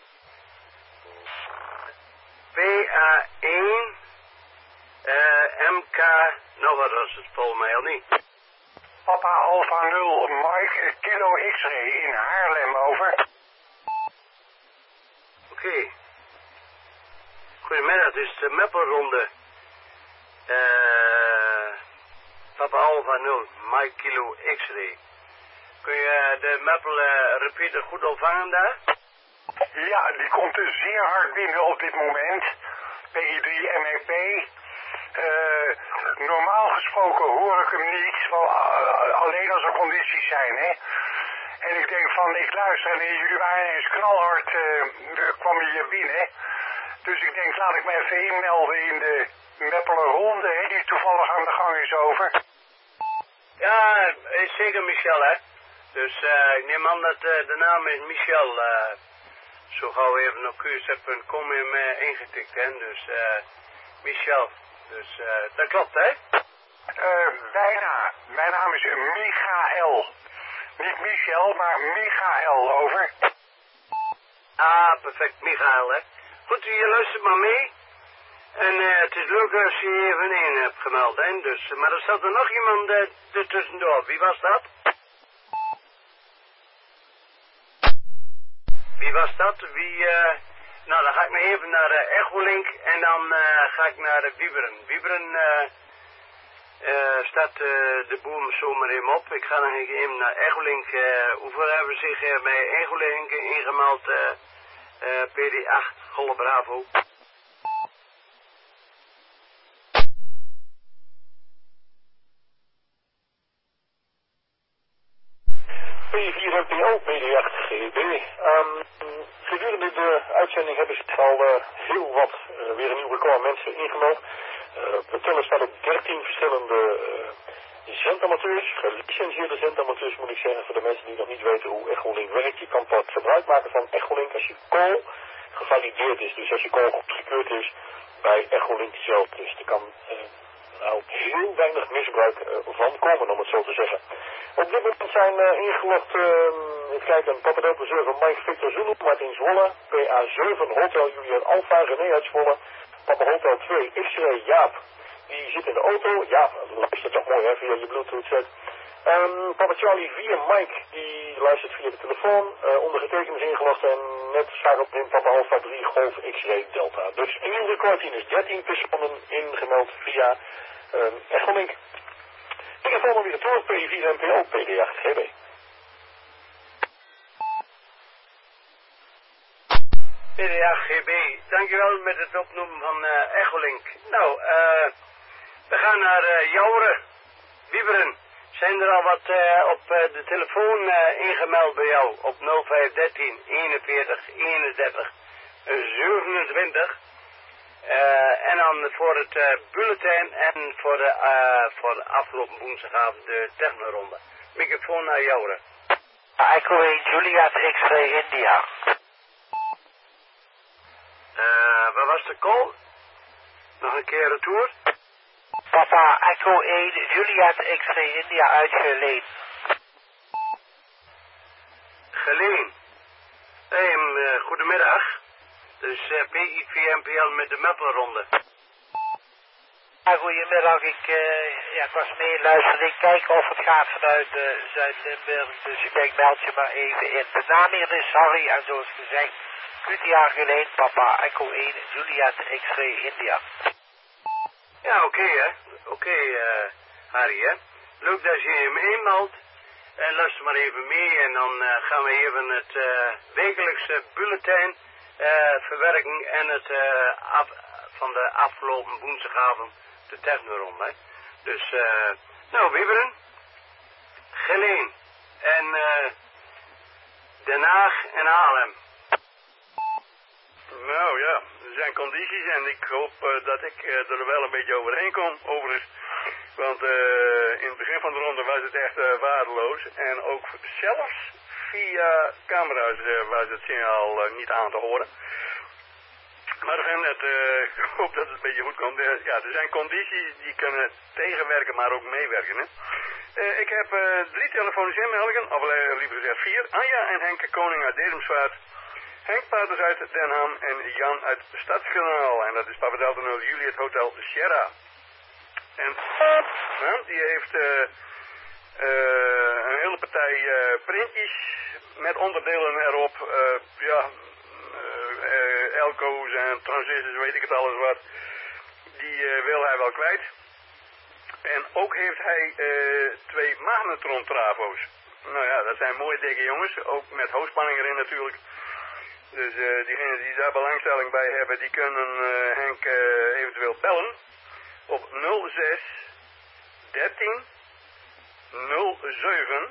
Speaker 1: P A één uh, M K, nou wat was het volgens mij al niet.
Speaker 6: Papa Alpha nul Mike Kilo X-ray in Haarlem, over.
Speaker 1: Oké. Okay. Goedemiddag, het is de Meppelronde. Uh, Papa Alpha nul Mike Kilo X-ray. Kun je de Meppel uh, repeater goed ontvangen daar?
Speaker 6: Ja, die komt er zeer hard binnen op dit moment. P I drie M E P. Uh, normaal gesproken hoor ik hem niet, wel, uh, alleen als er condities zijn, hè. En ik denk van, ik luister en jullie waren eens knalhard, uh, kwam je hier binnen. Dus ik denk, laat ik me even inmelden in de Meppelerronde, hè, die toevallig aan de gang is over.
Speaker 1: Ja, is zeker Michel, hè. Dus uh, ik neem aan dat uh, de naam is Michel. Uh, zo gauw even op q s f punt com in uh, ingetikt, hè. Dus uh, Michel. Dus uh, dat klopt, hè?
Speaker 6: Uh, bijna. Mijn naam is Michael. Niet Michel, maar Michael, over.
Speaker 1: Ah, perfect, Michael, hè. Goed, je luistert maar mee. En uh, het is leuk als je je even één hebt gemeld, hè. Dus, maar er zat er nog iemand uh, er tussendoor. Wie was dat? Wie was dat? Wie, uh... Nou, dan ga ik maar even naar uh, Echolink en dan uh, ga ik naar uh, Wieberen. Wieberen uh, uh, staat uh, de boom zomaar even op. Ik ga dan even naar Echolink. Uh, hoeveel hebben zich uh, bij Echolink ingemeld? Uh, uh, P D acht, Golf Bravo.
Speaker 4: P vier N P O, P D acht G B. Um, gedurende de uitzending hebben zich al uh, heel wat, uh, weer een nieuw record mensen ingemeld. Uh, we tellen staat op dertien verschillende uh, zendamateurs, gelicenseerde zendamateurs moet ik zeggen, voor de mensen die nog niet weten hoe Echolink werkt. Je kan wat gebruik maken van Echolink als je call gevalideerd is, dus als je call goedgekeurd is bij Echolink zelf. Dus er kan uh, nou heel weinig misbruik uh, van komen, om het zo te zeggen. Op dit moment zijn uh, ingelogd, uh, even kijken, Papa Delta zeven Mike Victor Zulu, Martin Zwolle, P A zeven Hotel Julian Alpha, René uit Zwolle, Papa Hotel twee X-ray Jaap, die zit in de auto, ja, luistert toch mooi hè, via je Bluetooth set. Um, Papa Charlie vier Mike, die luistert via de telefoon, uh, ondergetekend is ingelogd en net schakelt in Papa Alpha drie Golf X-ray Delta. Dus een nieuw record, is dertien personen ingemeld via uh, Echolink. Telefoon weer door, P vier N P O, P D acht G B.
Speaker 1: P D acht G B, dankjewel met het opnoemen van uh, Echolink. Nou, uh, we gaan naar uh, Jouren, Wieberen. Zijn er al wat uh, op uh, de telefoon uh, ingemeld bij jou op nul vijf een drie eenenveertig eenendertig zevenentwintig? Uh, en dan voor het uh, bulletin en voor de, uh, voor de afgelopen woensdagavond de technoronde. Microfoon naar Jouren.
Speaker 7: Echo één Juliet X-ray India.
Speaker 1: Uh, waar was de call? Nog een keer retour?
Speaker 7: Papa Echo één Juliet X-ray India uitgeleend.
Speaker 1: Geleen. Hey, uh, goedemiddag. Dus uh, P I V M P L met de Meppelerronde.
Speaker 7: Ja, goedemiddag, ik, uh, ja, ik was mee luisteren. Ik kijk of het gaat vanuit uh, Zuid-Limburg, dus ik denk meld je maar even in. De naam hier is Harry en zoals gezegd, Q T A geleend, Papa Echo één Juliet X-ray India.
Speaker 1: Ja, oké okay, hè. Oké, okay, uh, Harry hè. Leuk dat je je meemeldt. En luister maar even mee en dan uh, gaan we even het uh, wekelijkse bulletin uh, verwerken en het uh, af, van de afgelopen woensdagavond de technoronde. Hè. Dus, uh, nou Wieberen, Geleen en uh, Den Haag en Haarlem.
Speaker 3: Nou ja, er zijn condities en ik hoop uh, dat ik uh, er wel een beetje overheen kom, overigens. Want uh, in het begin van de ronde was het echt uh, waardeloos. En ook zelfs via camera's uh, was het signaal uh, niet aan te horen. Maar het, uh, ik hoop dat het een beetje goed komt. Uh, ja, er zijn condities die kunnen tegenwerken, maar ook meewerken. Hè? Uh, ik heb uh, drie telefonische inmeldingen, of uh, liever gezegd vier. Anja en Henk Koning uit Dedemsvaart. Henk Paters uit Den Ham en Jan uit Stadskanaal. En dat is Papa Delta nul Juliet Hotel Sierra. En nou, die heeft uh, uh, een hele partij uh, printjes met onderdelen erop. Uh, ja, uh, uh, elco's en transistors, weet ik het alles wat. Die uh, wil hij wel kwijt. En ook heeft hij uh, twee magnetron-trafo's. Nou ja, dat zijn mooie dikke jongens. Ook met hoogspanning erin natuurlijk. Dus uh, diegenen die daar belangstelling bij hebben, die kunnen uh, Henk uh, eventueel bellen op nul zes dertien nul zeven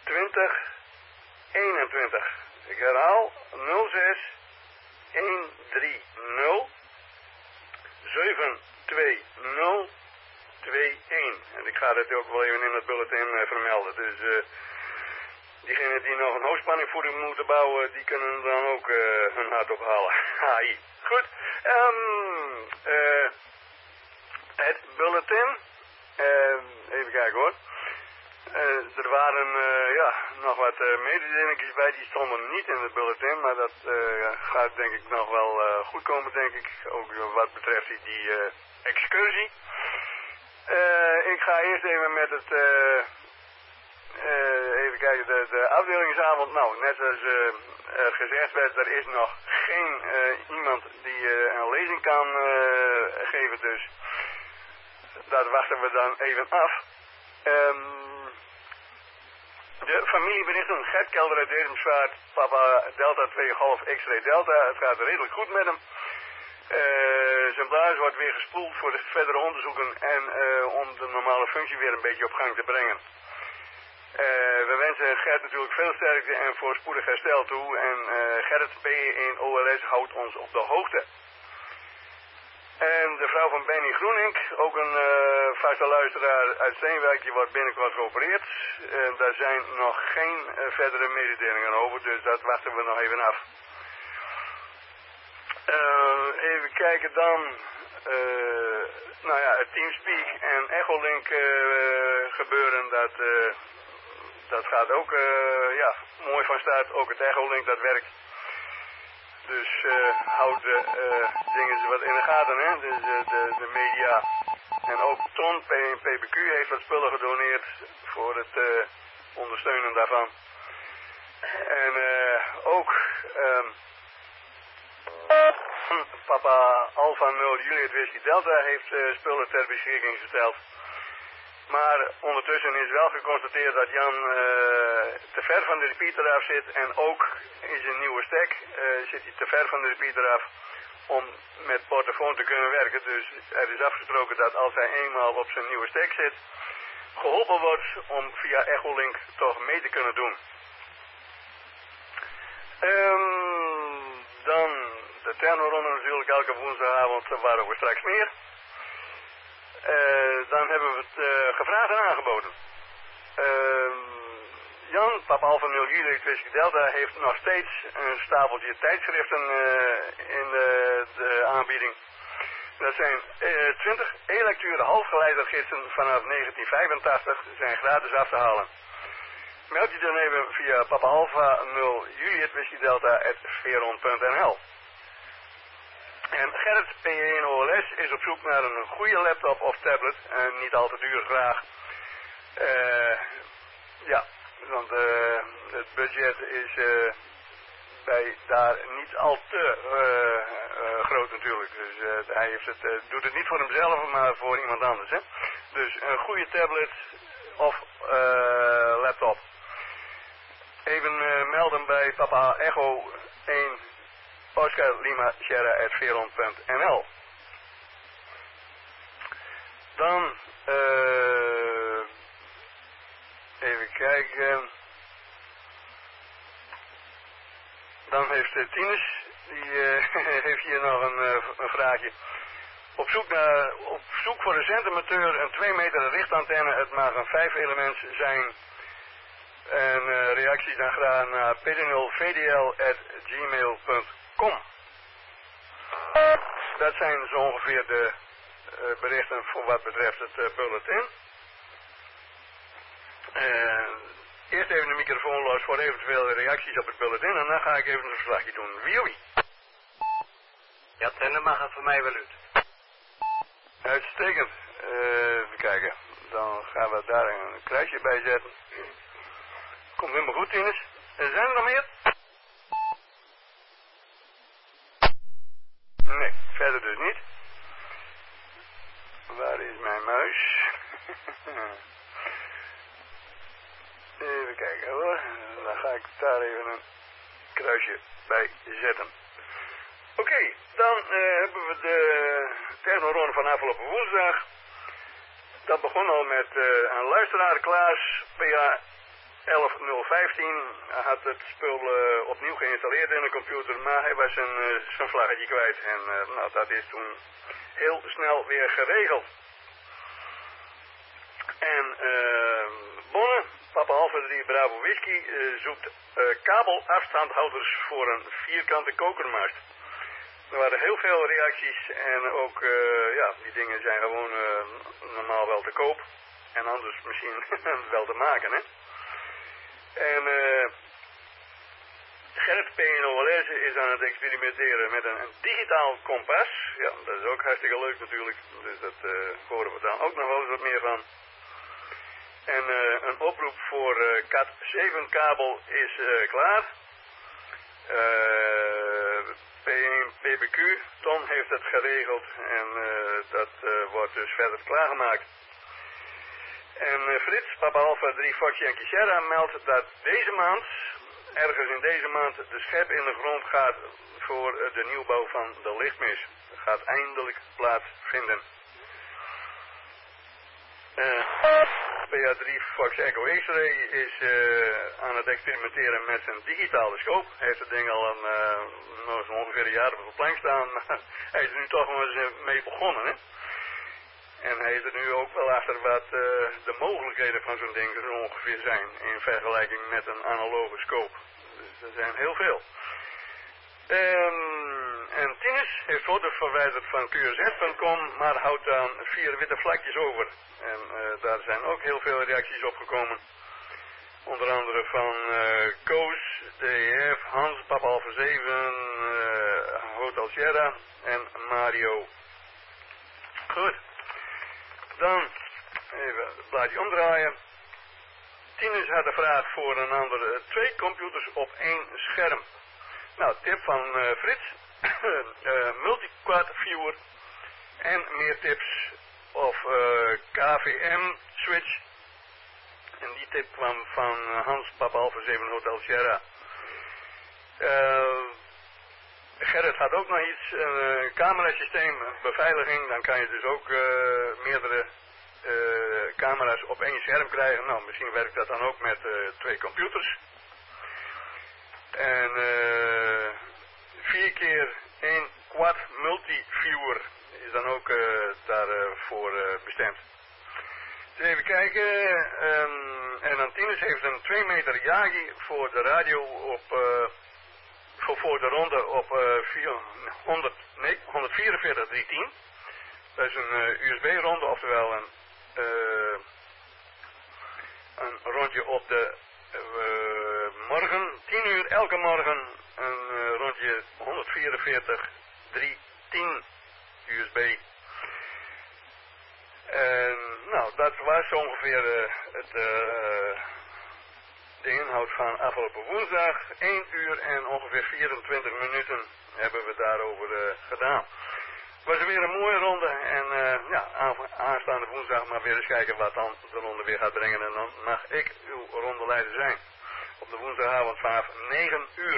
Speaker 3: twintig eenentwintig. Ik herhaal nul zes
Speaker 6: drie nul zeven twee nul twee een. En ik ga dat ook wel even in het bulletin uh, vermelden. Dus uh, diegenen die nog een hoogspanningvoeding moeten bouwen, die kunnen dan ook uh, hun hart ophalen. Hai. Goed. Um, uh, het bulletin. Uh, even kijken hoor. Uh, er waren uh, ja, nog wat uh, mededelingjes bij, die stonden niet in het bulletin, maar dat uh, gaat denk ik nog wel uh, goed komen, denk ik. Ook uh, wat betreft die, die uh, excursie. Uh, ik ga eerst even met het, uh, uh, even kijken, de, de afdelingsavond. Nou, net als uh, er gezegd werd, er is nog geen uh, iemand die uh, een lezing kan uh, geven, dus dat wachten we dan even af. Um, De familieberichten, Gert Kelder uit Dedemsvaart, papa Delta twee Golf X-ray Delta. Het gaat redelijk goed met hem. Uh, zijn blaas wordt weer gespoeld voor de verdere onderzoeken en uh, om de normale functie weer een beetje op gang te brengen. Uh, we wensen Gert natuurlijk veel sterkte en voorspoedig herstel toe. En uh, Gert P in O L S houdt ons op de hoogte. En de vrouw van Benny Groenink, ook een uh, vaste luisteraar uit Steenwijk, die wordt binnenkort geopereerd. En daar zijn nog geen uh, verdere mededelingen over, dus dat wachten we nog even af. Uh, even kijken dan, uh, nou ja, het Teamspeak en Echolink uh, gebeuren, dat, uh, dat gaat ook uh, ja, mooi van start. Ook het Echolink, dat werkt. Dus uh, houd de uh, dingen wat in de gaten, hè? Dus uh, de, de media. En ook Ton, P P Q, heeft wat spullen gedoneerd voor het uh, ondersteunen daarvan. En uh, ook um, papa Alpha nul Juliet Whisky Delta heeft uh, spullen ter beschikking gesteld. Maar ondertussen is wel geconstateerd dat Jan uh, te ver van de repeater af zit. En ook in zijn nieuwe stack uh, zit hij te ver van de repeater af om met portofoon te kunnen werken. Dus er is afgesproken dat als hij eenmaal op zijn nieuwe stack zit, geholpen wordt om via Echolink toch mee te kunnen doen. Um, dan de Ternoronde natuurlijk elke woensdagavond, waar we straks meer. Uh, dan hebben we het uh, gevraagd en aangeboden. Uh, Jan, papa Alpha nul Juliet Whisky Delta, heeft nog steeds een stapeltje tijdschriften uh, in uh, de aanbieding. Dat zijn uh, twintig e-lecturen halfgeleidergidsen vanaf negentien vijfentachtig, zijn gratis af te halen. Meld je dan even via papa Alpha nul Juliet Whisky Delta at veron punt n l. En Gerrit P één O L S is op zoek naar een goede laptop of tablet en niet al te duur graag. Uh, ja, want uh, het budget is uh, bij daar niet al te uh, uh, groot natuurlijk. Dus uh, hij heeft het, uh, doet het niet voor hemzelf, maar voor iemand anders. Hè? Dus een goede tablet of uh, laptop. Even uh, melden bij papa Echo één Oscar Lima Sierra at veron punt n l. Dan uh, even kijken. Dan heeft uh, Tinus, die uh, heeft hier nog een, uh, een vraagje. Op zoek, naar, op zoek voor een zendamateur een twee meter richtantenne. Het mag een vijf elements zijn. En uh, reactie dan graag naar p nul v d l at gmail punt com. Dat zijn zo ongeveer de uh, berichten voor wat betreft het uh, bulletin. Uh, eerst even de microfoon los voor eventuele reacties op het bulletin en dan ga ik even een verslagje doen. Wie wie?
Speaker 5: Ja, tenne mag het voor mij wel uit.
Speaker 6: Uitstekend. Uh, even kijken. Dan gaan we daar een kruisje bij zetten. Komt helemaal goed, Tinus. En zijn er nog meer? Nee, verder dus niet. Waar is mijn muis? Even kijken hoor. Dan ga ik daar even een kruisje bij zetten. Oké, okay, dan uh, hebben we de Technoron van afgelopen woensdag. Dat begon al met uh, een luisteraar, Klaas, P A
Speaker 4: elf nul vijftien had het spul uh, opnieuw geïnstalleerd in de computer, maar hij was zijn, uh, zijn vlaggetje kwijt. En uh, nou, dat is toen heel snel weer geregeld. En uh, Bonne, Papa Alpha drie Bravo Whisky, uh, zoekt uh, kabelafstandhouders voor een vierkante kokermast. Er waren heel veel reacties en ook, uh, ja, die dingen zijn gewoon uh, normaal wel te koop. En anders misschien wel te maken, hè. En uh, Gerrit P N O L S is aan het experimenteren met een, een digitaal kompas. Ja, dat is ook hartstikke leuk natuurlijk. Dus dat uh, horen we dan ook nog wel eens wat meer van. En uh, een oproep voor uh, cat zeven kabel is uh, klaar. Uh, P één P B Q, Tom heeft het geregeld en uh, dat uh, wordt dus verder klaargemaakt. En uh, Frits, Papa Alpha drie Fox Yankee Sierra meldt dat deze maand, ergens in deze maand, de schep in de grond gaat voor uh, de nieuwbouw van de lichtmis. Dat gaat eindelijk plaatsvinden. Uh, P A drie Fox Echo X-Ray is uh, aan het experimenteren met zijn digitale scope. Hij heeft het ding al een, uh, nou, zo ongeveer een jaar op de plank staan, maar hij is er nu toch wel eens mee begonnen, hè. En hij is er nu ook wel achter wat uh, de mogelijkheden van zo'n ding zo ongeveer zijn in vergelijking met een analoge scope. Dus er zijn heel veel. Um, en Tinus heeft foto's verwijderd van Q R Z punt com, maar houdt dan vier witte vlakjes over. En uh, daar zijn ook heel veel reacties op gekomen. Onder andere van uh, Koos, D E F, Hans, Papa Alpha zeven, uh, Hotel Sierra en Mario. Goed. Dan even het blaadje omdraaien. Tinus had de vraag voor een andere twee computers op één scherm. Nou, tip van uh, Frits. uh, Multiquad viewer. En meer tips of uh, K V M switch. En die tip kwam van uh, Hans, Papa Alpha zeven Hotel Sierra. Uh, Gerrit had ook nog iets, een uh, camerasysteem, beveiliging. Dan kan je dus ook uh, meerdere uh, camera's op één scherm krijgen. Nou, misschien werkt dat dan ook met uh, twee computers. En uh, vier keer één quad multiviewer is dan ook uh, daarvoor uh, bestemd. Dus even kijken. Um, en Antinus heeft een twee meter Yagi voor de radio op, uh, voor, voor de ronde op uh, vierhonderd, nee, honderdvierenveertig driehonderdtien. Dat is een uh, U S B-ronde, oftewel een, uh, een rondje op de uh, morgen, tien uur elke morgen, een uh, rondje honderdvierenveertig driehonderdtien U S B. En nou, dat was ongeveer uh, het, uh, de inhoud van afgelopen woensdag. één uur en ongeveer vierentwintig minuten hebben we daarover uh, gedaan. Het was weer een mooie ronde en uh, ja, aanstaande woensdag maar weer eens kijken wat dan de ronde weer gaat brengen. En dan mag ik uw rondeleider zijn. Op de woensdagavond vanaf negen uur.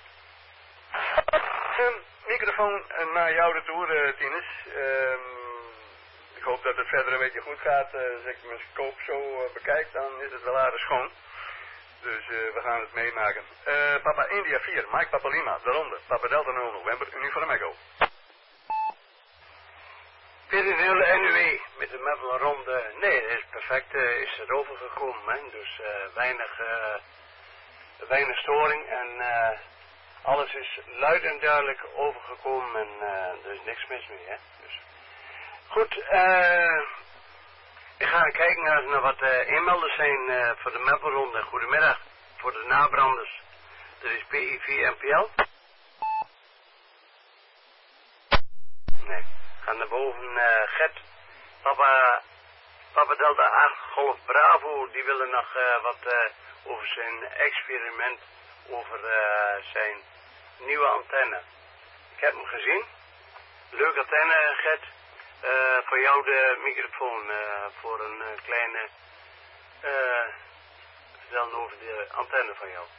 Speaker 4: Een microfoon naar jou de toer, uh, Tinus. Um, ik hoop dat het verder een beetje goed gaat. Uh, als ik mijn scope zo uh, bekijk, dan is het wel aardig schoon. Dus uh, we gaan het meemaken. Uh, Papa India vier, Mike Papa Lima, de ronde. Papa Delta nul November, Uniform Echo.
Speaker 1: Perineule N U E met de Meppel ronde. Nee, dat is perfect. Uh, is er overgekomen. Hè? Dus uh, weinig, uh, weinig storing. En uh, alles is luid en duidelijk overgekomen. En uh, er is niks mis mee. Hè? Dus. Goed. Uh, ik ga kijken naar, naar wat uh, inmelders zijn uh, voor de Meppel ronde. Goedemiddag. Voor de nabranders. Er is P I vier M P L. Nee. Ga naar boven, uh, Gert, Papa, Papa Delta acht, Golf Bravo, die willen nog uh, wat uh, over zijn experiment, over uh, zijn nieuwe antenne. Ik heb hem gezien. Leuke antenne, Gert. Uh, voor jou de microfoon, uh, voor een uh, kleine, uh, vertel over de antenne van jou.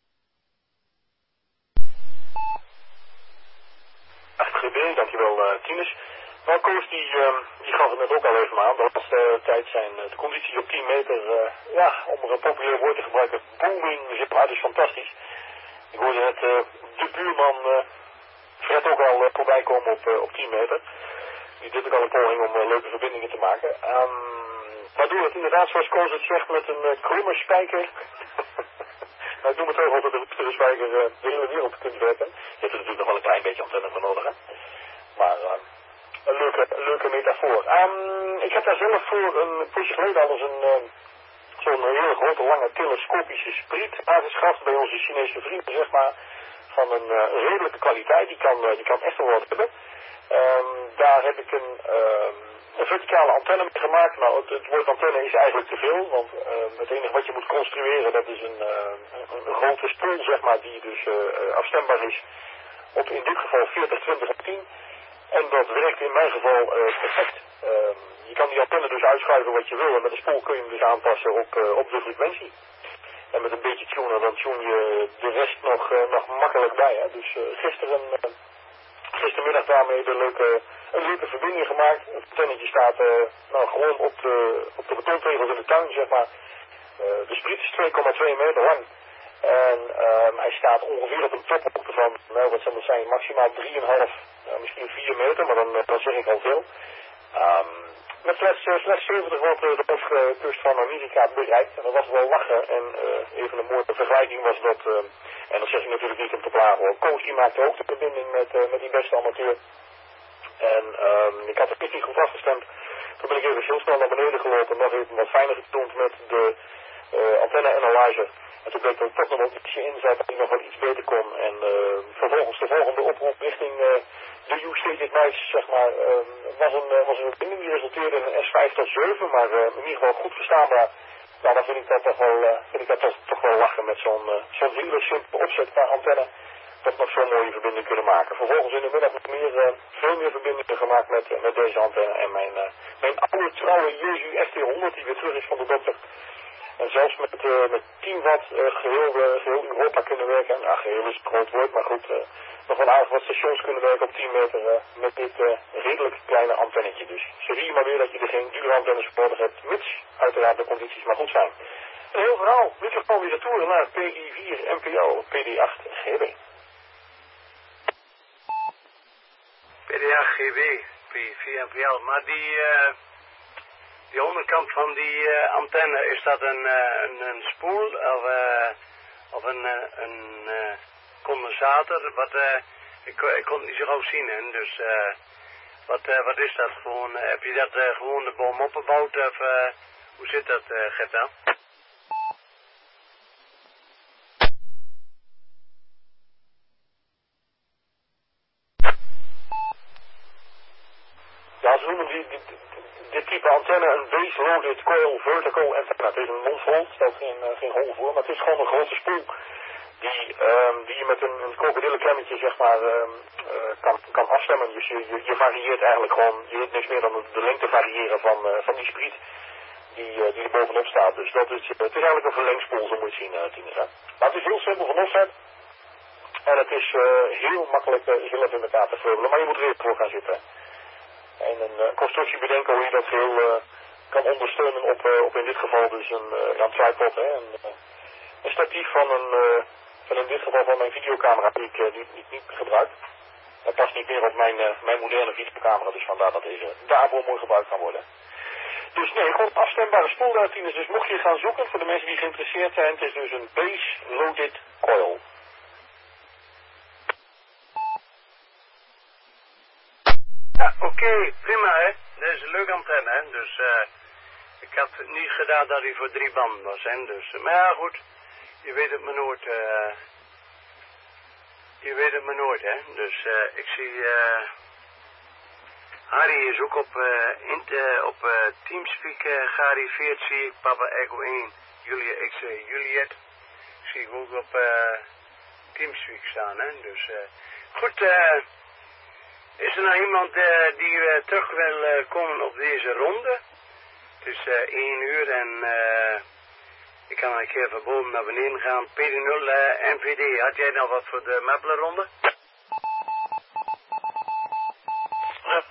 Speaker 4: acht G B, dankjewel uh, Tinus. Nou, Koos die, uh, die gaf het net ook al even aan. De laatste uh, tijd zijn uh, de condities op tien meter, uh, ja, om er een populair woord te gebruiken, booming, zeg maar, dat is fantastisch. Ik hoorde net uh, de buurman uh, Fred ook al uh, voorbij komen op, uh, op tien meter. Die deed ook al een poging om uh, leuke verbindingen te maken. Um, waardoor het inderdaad, zoals Koos het zegt, met een uh, krumme spijker... Nou, ik noem het ook altijd de roepere spijker uh, de hele wereld kunt werken. Je hebt er natuurlijk nog wel een klein beetje antenne voor nodig, hè. Maar uh, een, leuke, een leuke metafoor. Um, ik heb daar zelf voor een poosje geleden al eens een... Uh, zo'n hele grote, lange, telescopische spriet aangeschaft bij onze Chinese vrienden, zeg maar. Van een uh, redelijke kwaliteit. Die kan, uh, die kan echt wel wat hebben. Um, daar heb ik een... Uh, een verticale antenne mee gemaakt. Nou, het, het woord antenne is eigenlijk te veel, want uh, het enige wat je moet construeren, dat is een, uh, een, een grote spoel, zeg maar, die dus uh, afstembaar is op in dit geval veertig, twintig en tien. En dat werkt in mijn geval uh, perfect. Uh, je kan die antenne dus uitschuiven wat je wil, en met de spoel kun je hem dus aanpassen op, uh, op de frequentie. En met een beetje tunen, dan tune je de rest nog, uh, nog makkelijk bij. Hè? Dus uh, gisteren, uh, gistermiddag daarmee de leuke... een leuke verbinding gemaakt. Het antennetje staat uh, nou, gewoon op de, op de betontegels in de tuin, zeg maar. Uh, de spriet is twee komma twee meter lang. En uh, hij staat ongeveer op een tophoogte van, nou wat zal het zijn, maximaal drie komma vijf, uh, misschien vier meter, maar dan, uh, dan zeg ik al veel. Um, met slechts, uh, slechts zeventig wordt uh, de oostkust van Amerika bereikt. En dat was wel lachen. En uh, even een mooie vergelijking was dat, uh, en dat zeg ik natuurlijk niet om te plagen hoor. Koos die maakte ook de verbinding met, uh, met die beste amateur. En um, ik had het echt niet goed afgestemd. Toen ben ik even heel snel naar beneden gelopen. Nog even wat fijner getoond met de uh, antenne analyzer. En toen bleek er toch nog wel ietsje in zat die nog wel iets beter kon. En uh, vervolgens de volgende oproep richting uh, de U-Stated Nights, zeg maar, uh, was, een, uh, was een verbinding die resulteerde in een S vijf tot zeven, maar uh, in ieder geval goed verstaanbaar. Nou, dan vind ik dat toch wel, uh, vind ik dat toch, toch wel lachen met zo'n uh, zo'n hele simpele opzetbare antenne. Dat nog zo'n mooie verbinding kunnen maken. Vervolgens in de middag nog meer, uh, veel meer verbindingen gemaakt met, uh, met deze antenne. En mijn, uh, mijn oude trouwe Jesu F T honderd die weer terug is van de dokter. En zelfs met, uh, met tien watt uh, geheel, uh, geheel Europa kunnen werken. En, nou, geheel is het groot woord, maar goed. Uh, nog wel aardig wat stations kunnen werken op tien meter uh, met dit uh, redelijk kleine antennetje. Dus zo zie je maar weer dat je er geen dure antennes voor nodig hebt. Mits uiteraard de condities maar goed zijn. Een heel verhaal. Microfoon weer retour naar P I vier M P O, P D acht G B.
Speaker 1: P D acht G B, P vier M P L, maar die, uh, die onderkant van die uh, antenne, is dat een, uh, een, een spoel of, uh, of een, uh, een uh, condensator? Wat, uh, ik, ik kon het niet zo goed zien, hè? Dus uh, wat, uh, wat is dat gewoon? Uh, heb je dat uh, gewoon de boom opgebouwd of uh, hoe zit dat, uh, Gerta?
Speaker 4: Ja, ze noemen die, die, dit type antenne een base loaded coil vertical antenna. Het is een non-volt, er staat geen, uh, geen hol voor, maar het is gewoon een grote spoel die, um, die je met een, een krokodillenklemmetje zeg maar um, uh, kan, kan afstemmen. Dus je, je, je varieert eigenlijk gewoon, je doet niks meer dan de lengte variëren van, uh, van die spriet die, uh, die er bovenop staat. Dus dat is, uh, het is eigenlijk een verlengspoel, zo moet je het zien, uh, Tinus. Maar het is heel simpel van opzet en het is uh, heel makkelijk uh, zelf in elkaar te vreubelen, maar je moet er even voor gaan zitten. En een uh, constructie bedenken hoe je dat heel uh, kan ondersteunen op, uh, op in dit geval dus een, uh, ja, een tripod, hè, een, uh, een statief van een, uh, van in dit geval van mijn videocamera die ik uh, niet, niet, niet gebruik. Dat past niet meer op mijn, uh, mijn moderne videocamera, dus vandaar dat deze daarvoor mooi gebruikt kan worden. Dus nee, gewoon afstembare spoelruitines. Dus mocht je gaan zoeken, voor de mensen die geïnteresseerd zijn, het is dus een base loaded coil.
Speaker 1: Ja, oké, okay, prima hè. Dat is een leuke antenne hè. Dus uh, ik had niet gedaan dat hij voor drie banden was hè. Dus, uh, maar ja goed, je weet het maar nooit. Uh, je weet het maar nooit hè. Dus uh, ik zie uh, Harry is ook op, uh, in, uh, op uh, Teamspeak. Uh, gearriveerd zie ik. Papa Echo één, Julia X uh, Juliet. Zie ik ook op uh, Teamspeak staan hè. Dus uh, goed eh. Uh, Is er nou iemand uh, die uh, terug wil uh, komen op deze ronde? Het is uh, één uur en uh, ik kan een keer van boven naar beneden gaan. P D nul uh, M V D, had jij nou wat voor de Mapler-ronde?
Speaker 3: Uh,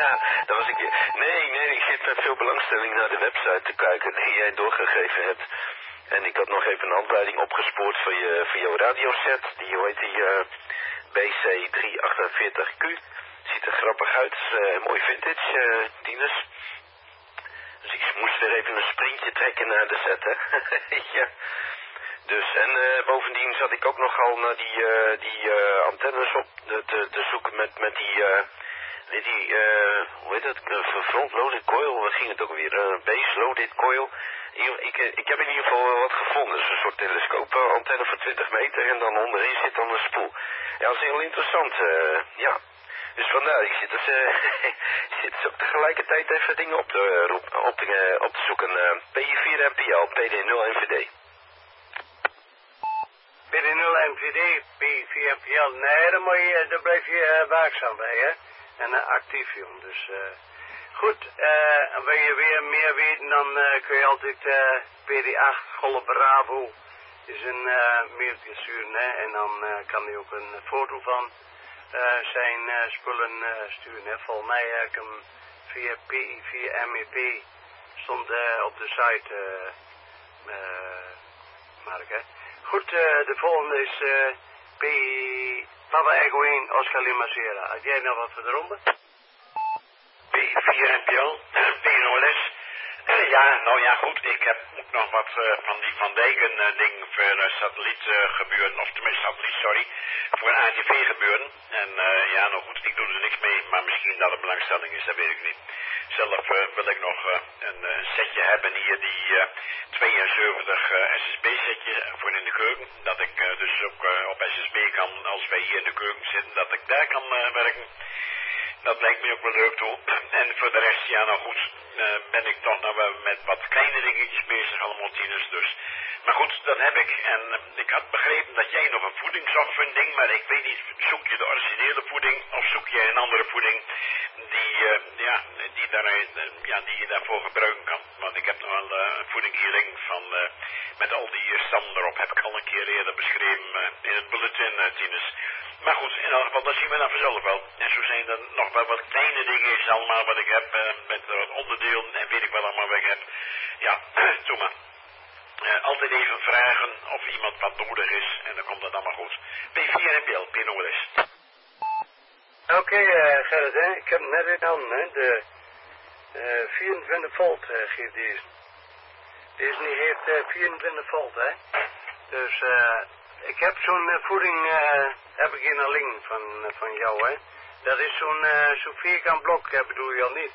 Speaker 2: Dat was ik. Nee, nee, ik zit met veel belangstelling naar de website te kijken die jij doorgegeven hebt. En ik had nog even een handleiding opgespoord voor, je, voor jouw radioset. Die, hoe heet die, uh, B C drie achtenveertig Q. Ziet er grappig uit. Uh, mooi vintage, uh, Tinus. Dus ik moest weer even een sprintje trekken naar de set, hè. Ja. Dus, en uh, bovendien zat ik ook nogal naar die, uh, die uh, antennes op te, te, te zoeken met, met die, uh, weet die, uh, hoe heet het, uh, front-loaded coil, wat ging het ook weer, uh, base-loaded coil. Ik, ik, ik heb in ieder geval wat gevonden, dus een soort telescoop-antenne van twintig meter en dan onderin zit dan een spoel. Ja, dat is heel interessant, uh, ja. Dus vandaar, ik zit dus, uh, zit dus ook tegelijkertijd even dingen op te, uh, op te, uh, op te zoeken. Uh, P I vier M P L, P D nul M V D.
Speaker 1: P D nul M V D, P vier M P L, nee, daar, moet je, daar blijf je uh, waakzaam bij, hè. En uh, actief, jong. Dus, uh, goed, uh, en wil je weer meer weten, dan uh, kun je altijd uh, P D acht, Golf Bravo, is een uh, mailtje sturen, hè. En dan uh, kan hij ook een foto van uh, zijn uh, spullen uh, sturen, hè. Volgens mij heb ik hem via P I vier M E P, stond uh, op de site, uh, uh, Mark, hè. Goed, uh, de volgende is uh, P. Papa Echo één, Oscar Lima Sierra. Had jij nog wat voor de ronde?
Speaker 3: P vier M P L, P nul S. Ja, nou ja, goed. Ik heb ook nog wat uh, van die Van Dijken uh, ding voor uh, satelliet uh, gebeuren, of tenminste satelliet, sorry, voor een A T V gebeuren. En uh, ja, nou goed, ik doe er niks mee, maar misschien dat er belangstelling is, dat weet ik niet. Zelf uh, wil ik nog uh, een uh, setje hebben hier, die uh, tweeënzeventig uh, S S B-setje voor in de keuken. Dat ik uh, dus ook uh, op S S B kan, als wij hier in de keuken zitten, dat ik daar kan uh, werken. Dat lijkt me ook wel leuk toe. En voor de rest, ja nou goed, uh, ben ik toch nou wel met wat kleine dingetjes bezig, allemaal tieners dus. Maar goed, dat heb ik. En uh, ik had begrepen dat jij nog een voeding zocht voor een ding, maar ik weet niet, zoek je de originele voeding of zoek je een andere voeding die, uh, ja, die, daar, uh, ja, die je daarvoor gebruiken kan. Want ik heb nog wel uh, een voeding hier liggen van, uh, met al die stammen erop, heb ik al een keer eerder beschreven uh, in het bulletin, uh, tieners. Maar goed, in elk geval, dat zien we dan vanzelf wel. En zo zijn er nog wel wat kleine dingen is allemaal wat ik heb, uh, met wat onderdelen en weet ik wel allemaal wat ik heb. Ja, doe maar. Uh, altijd even vragen of iemand wat nodig is en dan komt dat allemaal goed. P vier M P L, P nul S.
Speaker 1: Oké, okay, uh, Gerrit, hè. Ik heb net weer aan, hè. De uh, vierentwintig volt uh, geeft deze. Deze die heeft uh, vierentwintig volt, hè. Dus uh, ik heb zo'n uh, voeding, uh, heb ik in een link van, uh, van jou, hè. Dat is zo'n uh, zo'n vierkant blok, uh, bedoel je al niet?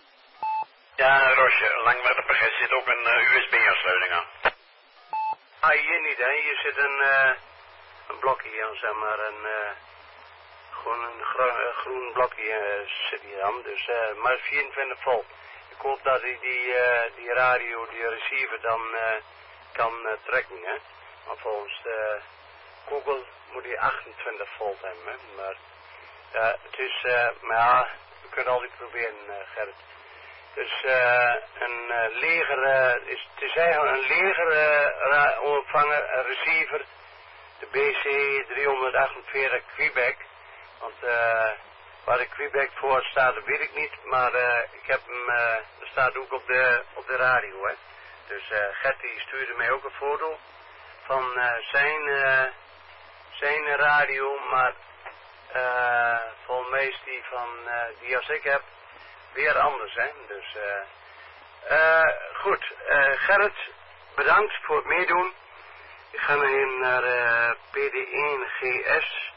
Speaker 3: Ja, Roosje, langwerpig, er zit ook een uh, U S B-aansluiting aan.
Speaker 1: Ah, hier niet, hè. Hier zit een, uh, een blokje aan, zeg maar, een, uh, gewoon een gro groen blokje uh, zit hier aan, dus, uh, maar vierentwintig volt. Ik hoop dat hij die, uh, die radio, die receiver dan uh, kan uh, trekken, hè. Maar volgens de Google moet hij achtentwintig volt hebben, hè. Maar ja, het is, uh, maar ja, we kunnen altijd proberen, uh, Gerrit. Dus uh, een uh, leger, uh, is, het is eigenlijk een leger uh, ontvanger, een receiver, de B C driehonderdachtenveertig Quebec. Want uh, waar de Quebec voor staat, dat weet ik niet, maar uh, ik heb hem, uh, er staat ook op de, op de radio, hè. Dus uh, Gert die stuurde mij ook een foto van uh, zijn, uh, zijn radio, maar uh, volgens mij is die van uh, die als ik heb weer anders, hè. Dus uh, uh, goed, uh, Gerrit, bedankt voor het meedoen. Ik ga nu in naar uh, P D één G S.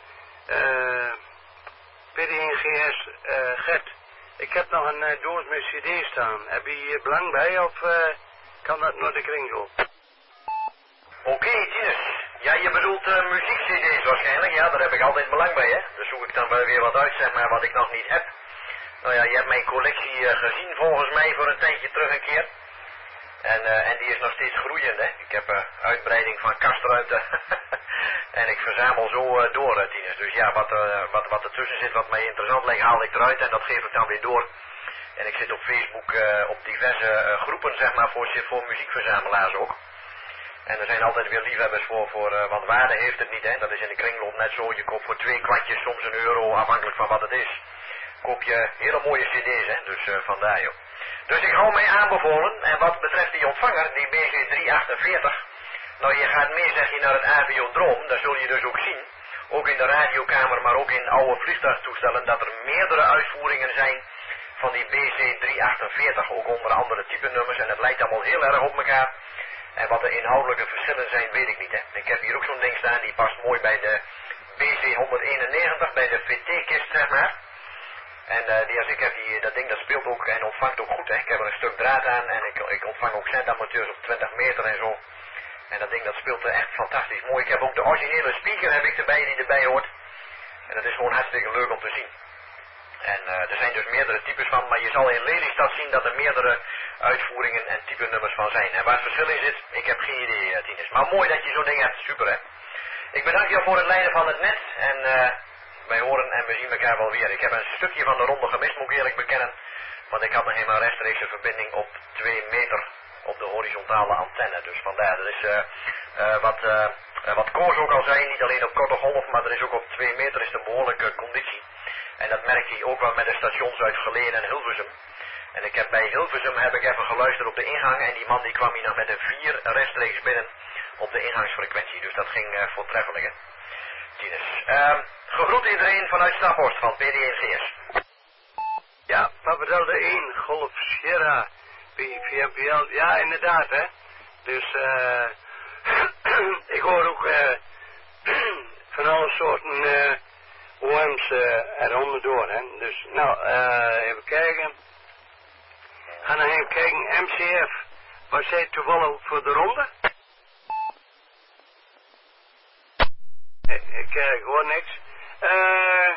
Speaker 1: Uh, P D één G S, uh, Gert, ik heb nog een uh, doos met cd staan. Heb je hier belang bij of uh, kan dat naar de kringloop?
Speaker 5: Oké, okay, Tinus. Ja, je bedoelt uh, muziek-cd's waarschijnlijk. Ja, daar heb ik altijd belang bij, hè. Dus zoek ik dan wel weer wat uit, zeg maar, wat ik nog niet heb. Nou ja, je hebt mijn collectie uh, gezien volgens mij voor een tijdje terug een keer. En, uh, en die is nog steeds groeiend, hè. Ik heb een uh, uitbreiding van kastruimte. En ik verzamel zo uh, door, uh, Tinus. Dus ja, wat, uh, wat, wat ertussen zit, wat mij interessant lijkt, haal ik eruit en dat geef ik dan weer door. En ik zit op Facebook uh, op diverse uh, groepen, zeg maar, voor, voor muziekverzamelaars ook. En er zijn altijd weer liefhebbers voor, voor uh, want waarde heeft het niet, hè. Dat is in de kringloop net zo. Je koopt voor twee kwartjes, soms een euro, afhankelijk van wat het is. koop je hele mooie cd's, hè, dus uh, vandaar joh. Dus ik hou mij aanbevolen, en wat betreft die ontvanger, die B C drie achtenveertig, nou je gaat mee zeg je naar het aviodroom, daar zul je dus ook zien, ook in de radiokamer, maar ook in oude vliegtuigtoestellen, dat er meerdere uitvoeringen zijn van die B C drie achtenveertig, ook onder andere type nummers, en het lijkt allemaal heel erg op elkaar. En wat de inhoudelijke verschillen zijn, weet ik niet, hè. Ik heb hier ook zo'n ding staan, die past mooi bij de B C honderdeenennegentig, bij de V T-kist, zeg maar. En uh, die als ik heb, die, dat ding dat speelt ook en ontvangt ook goed, hè. Ik heb er een stuk draad aan en ik, ik ontvang ook zendamateurs op twintig meter en zo. En dat ding dat speelt uh, echt fantastisch mooi. Ik heb ook de originele speaker heb ik erbij die erbij hoort. En dat is gewoon hartstikke leuk om te zien. En uh, er zijn dus meerdere types van, maar je zal in Lelystad zien dat er meerdere uitvoeringen en type nummers van zijn. En waar het verschil in zit, ik heb geen idee, uh, Tinus. Maar mooi dat je zo'n ding hebt, super hè. Ik bedank jou voor het leiden van het net en uh, wij horen en we zien elkaar wel weer. Ik heb een stukje van de ronde gemist, moet ik eerlijk bekennen. Want ik had nog helemaal rechtstreekse verbinding op twee meter op de horizontale antenne. Dus vandaar, dat is uh, uh, wat, uh, uh, wat Koos ook al zei, niet alleen op korte golf, maar er is ook op twee meter is een behoorlijke conditie. En dat merkt hij ook wel met de stations uit Geleen en Hilversum. En ik heb bij Hilversum heb ik even geluisterd op de ingang en die man die kwam hier nog met een vier rechtstreeks binnen op de ingangsfrequentie. Dus dat ging uh, voortreffelijk hè. Tinus. Uh, gegroet iedereen vanuit Staphorst van P D één G S.
Speaker 1: Ja, Papa Delta één, Golf Sierra, V M P L, ja inderdaad hè. Dus eh, uh, ik hoor ook uh, van alle soorten uh, O M's uh, eronder door hè. Dus nou, uh, even kijken. Ga nou even kijken, M C F, was jij toevallig voor de ronde? Ik, ik, uh, ik hoor niks. Eh... Uh,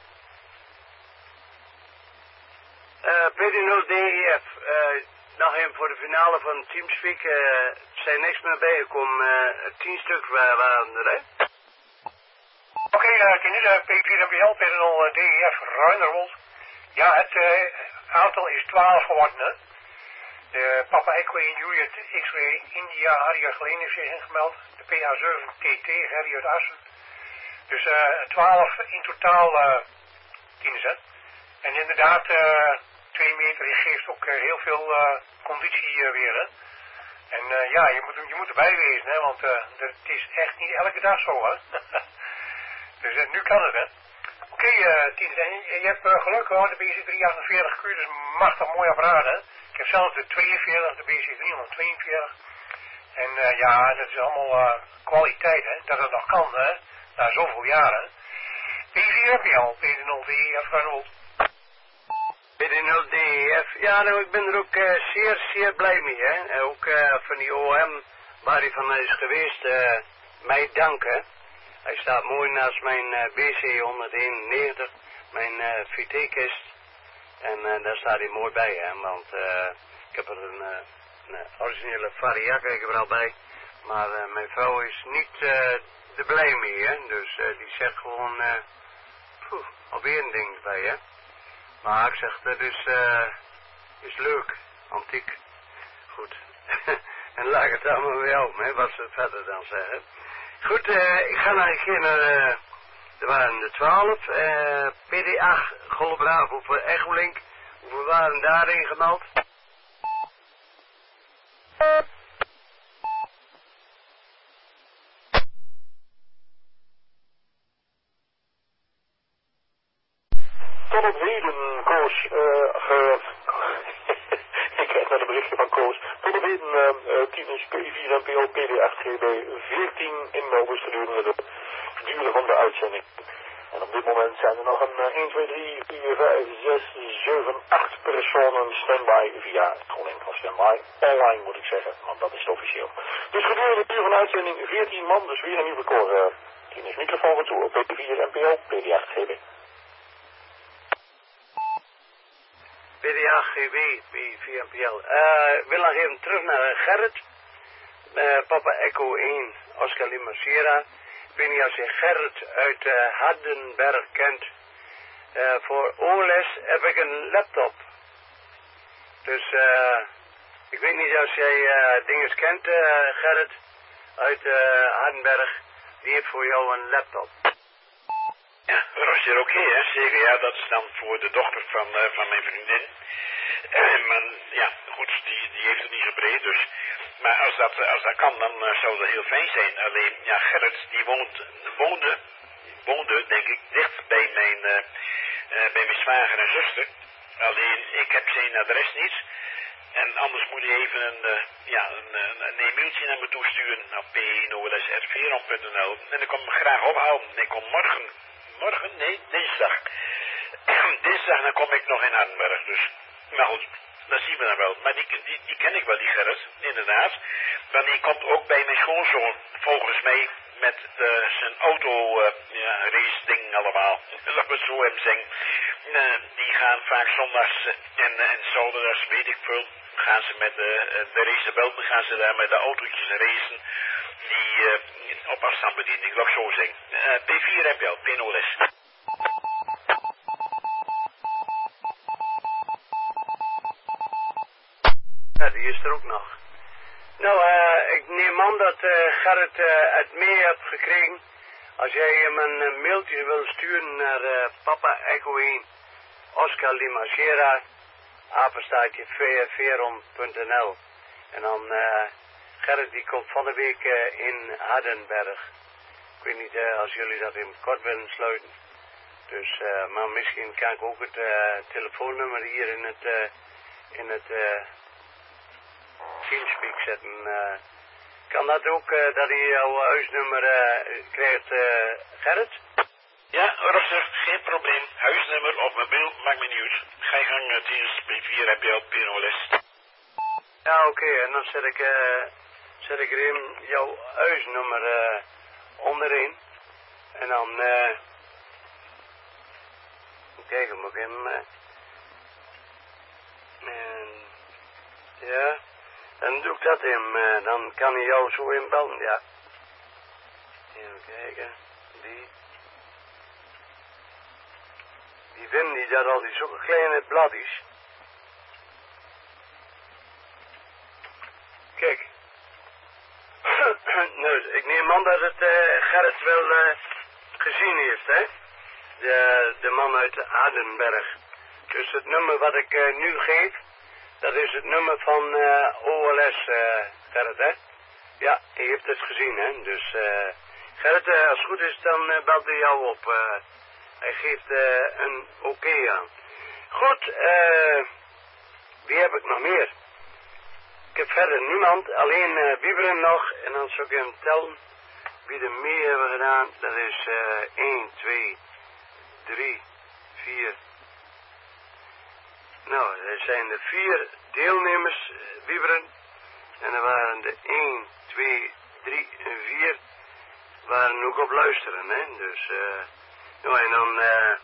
Speaker 1: Uh, P D nul D E F, uh, nog even voor de finale van Teamspeak, uh, zijn niks meer bijgekomen, uh, tien stuk waren er, hè?
Speaker 6: Oké, okay, uh, Tinus, uh, P vier M P L, P D nul D E F, Ruinerwold. Ja, het uh, aantal is twaalf geworden, hè? De Papa Echo in Juliet X-Ray India, Harry uit Geleen heeft zich ingemeld. De P A zeven T T, Harry uit Assen. Dus uh, twaalf in totaal, uh, Tinus, hè? En inderdaad, uh, twee meter geeft ook uh, heel veel uh, conditie uh, weer, hè. En uh, ja, je moet, je moet erbij wezen, hè, want uh, het is echt niet elke dag zo, hè. Dus uh, nu kan het, hè. Oké, okay, uh, Tinus, en je, je hebt uh, geluk hoor, de B C drie achtenveertig Q, dus machtig mooi apparaat, hè. Ik heb zelf de tweeënveertig, de B C driehonderdtweeënveertig. En uh, ja, dat is allemaal uh, kwaliteit, hè, dat het nog kan, hè, na zoveel jaren. P vier M P L, P D nul D E F, Renault.
Speaker 1: P D nul D E F, ja nou ik ben er ook uh, zeer, zeer blij mee hè. Uh, ook uh, van die O M waar hij van is geweest, uh, mij danken. Hij staat mooi naast mijn uh, B C honderdeenennegentig, mijn uh, V T-kist. En uh, daar staat hij mooi bij hè, want uh, ik heb er een, uh, een originele variac, ik heb er al bij. Maar uh, mijn vrouw is niet uh, er blij mee hè, dus uh, die zegt gewoon, uh, poeh, alweer een ding bij hè. Maar ik zeg, dat is, uh, is leuk, antiek. Goed. En laat het allemaal weer op, hè, wat ze verder dan zeggen. Goed, uh, ik ga naar een keer naar, uh, er waren de twaalf, uh, P D acht, Golf Bravo voor Echolink. Hoeveel waren daarin gemeld?
Speaker 4: Tot op heden, Koos, uh, ge... ik krijg net een berichtje van Koos. Tot op heden, uh, uh, Tinus, P vier M P L, P D acht G B, veertien inmelders gedurende de duur van de uitzending. En op dit moment zijn er nog een uh, één, twee, drie, vier, vijf, zes, zeven, acht personen standby via het GroenLink van standby. Online moet ik zeggen, want dat is het officieel. Dus gedurende de duur van de uitzending veertien man, dus weer een nieuw record. Uh, Tinus, microfoon voor toe op P vier M P L, P D acht G B.
Speaker 1: P D acht G B, P vier M P L. Uh, ik wil nog even terug naar uh, Gerrit. Uh, Papa Echo één, Oscar Lima Sierra. Ik weet niet of je Gerrit uit uh, Hardenberg kent. Uh, voor O-les heb ik een laptop. Dus uh, ik weet niet of jij uh, dinges kent, uh, Gerrit, uit uh, Hardenberg. Die heeft voor jou een laptop.
Speaker 3: Ja, Roger, oké, okay, hè, zeker. Ja, dat is dan voor de dochter van, uh, van mijn vriendin. Uh, maar ja, goed, die, die heeft het niet gebreid, dus. Maar als dat, als dat kan, dan uh, zou dat heel fijn zijn. Alleen, ja, Gerrit, die woont, woonde, woonde, denk ik, dicht bij mijn, uh, uh, bij mijn zwager en zuster. Alleen, ik heb zijn adres niet. En anders moet hij even een, uh, ja, een, een, een e-mailtje naar me toe sturen naar p n o l s at veron punt n l. En ik kom hem graag ophalen. Ik kom morgen, morgen, nee, dinsdag. Dinsdag dan kom ik nog in Hardenberg, dus. Maar goed, dat zien we dan wel. Maar die, die, die ken ik wel, die Gerrit, inderdaad. Maar die komt ook bij mijn schoonzoon, volgens mij, met uh, zijn auto, uh, ja, race ding allemaal. Laat me zo hem zeggen. Uh, die gaan vaak zondags en, uh, en zaterdags, weet ik veel, gaan ze met de, uh, de race Belten, gaan ze daar met de autootjes racen. Die uh, op afstandsbediening, laat ik zo zeggen. Uh, P vier heb je al, P N O L S.
Speaker 1: Ja, die is er ook nog. Nou, uh, ik neem aan dat uh, Gerrit uh, het mee hebt gekregen. Als jij hem een uh, mailtje wil sturen naar uh, Papa Echo één, Oscar Lima Sierra, apenstaartje veron punt n l. En dan, uh, Gerrit die komt van de week uh, in Hardenberg. Ik weet niet uh, als jullie dat in kort willen sluiten. Dus, uh, maar misschien kan ik ook het uh, telefoonnummer hier in het, uh, in het, uh, Teamspeak zetten. Uh, kan dat ook, uh, dat hij jouw huisnummer uh, krijgt, uh, Gerrit?
Speaker 3: Ja, Roger, geen probleem. Huisnummer of mobiel, maakt me niet uit. Ga je gang, uh, Teams, P vier heb je al, P N O L S.
Speaker 1: Ja, oké, okay, en dan zet ik, uh, zet ik er in jouw huisnummer uh, onderin. En dan, uh, kijk, moet ik hem, uh, en, ja... Dan doe ik dat in, uh, dan kan hij jou zo inbellen, ja. Even kijken, die. Die Wim die dat al die zulke kleine bladjes. Kijk. Nou, ik neem aan dat het uh, Gerrit wel uh, gezien heeft, hè. De, de man uit Hardenberg. Dus het nummer wat ik uh, nu geef. Dat is het nummer van uh, O L S, uh, Gerrit, hè? Ja, hij heeft het gezien, hè? Dus, uh, Gerrit, uh, als het goed is, dan uh, belt hij jou op. Uh, hij geeft uh, een oké okay aan. Goed, uh, wie heb ik nog meer? Ik heb verder niemand, alleen uh, Wieberen nog. En dan zou ik hem tellen wie er meer hebben gedaan. Dat is uh, één, twee, drie, vier... Nou, er zijn er vier deelnemers, uh, Wieberen. En er waren er één, twee, drie en vier. Waren ook op luisteren, hè. Dus, eh... Uh, nou, en dan, eh... Uh,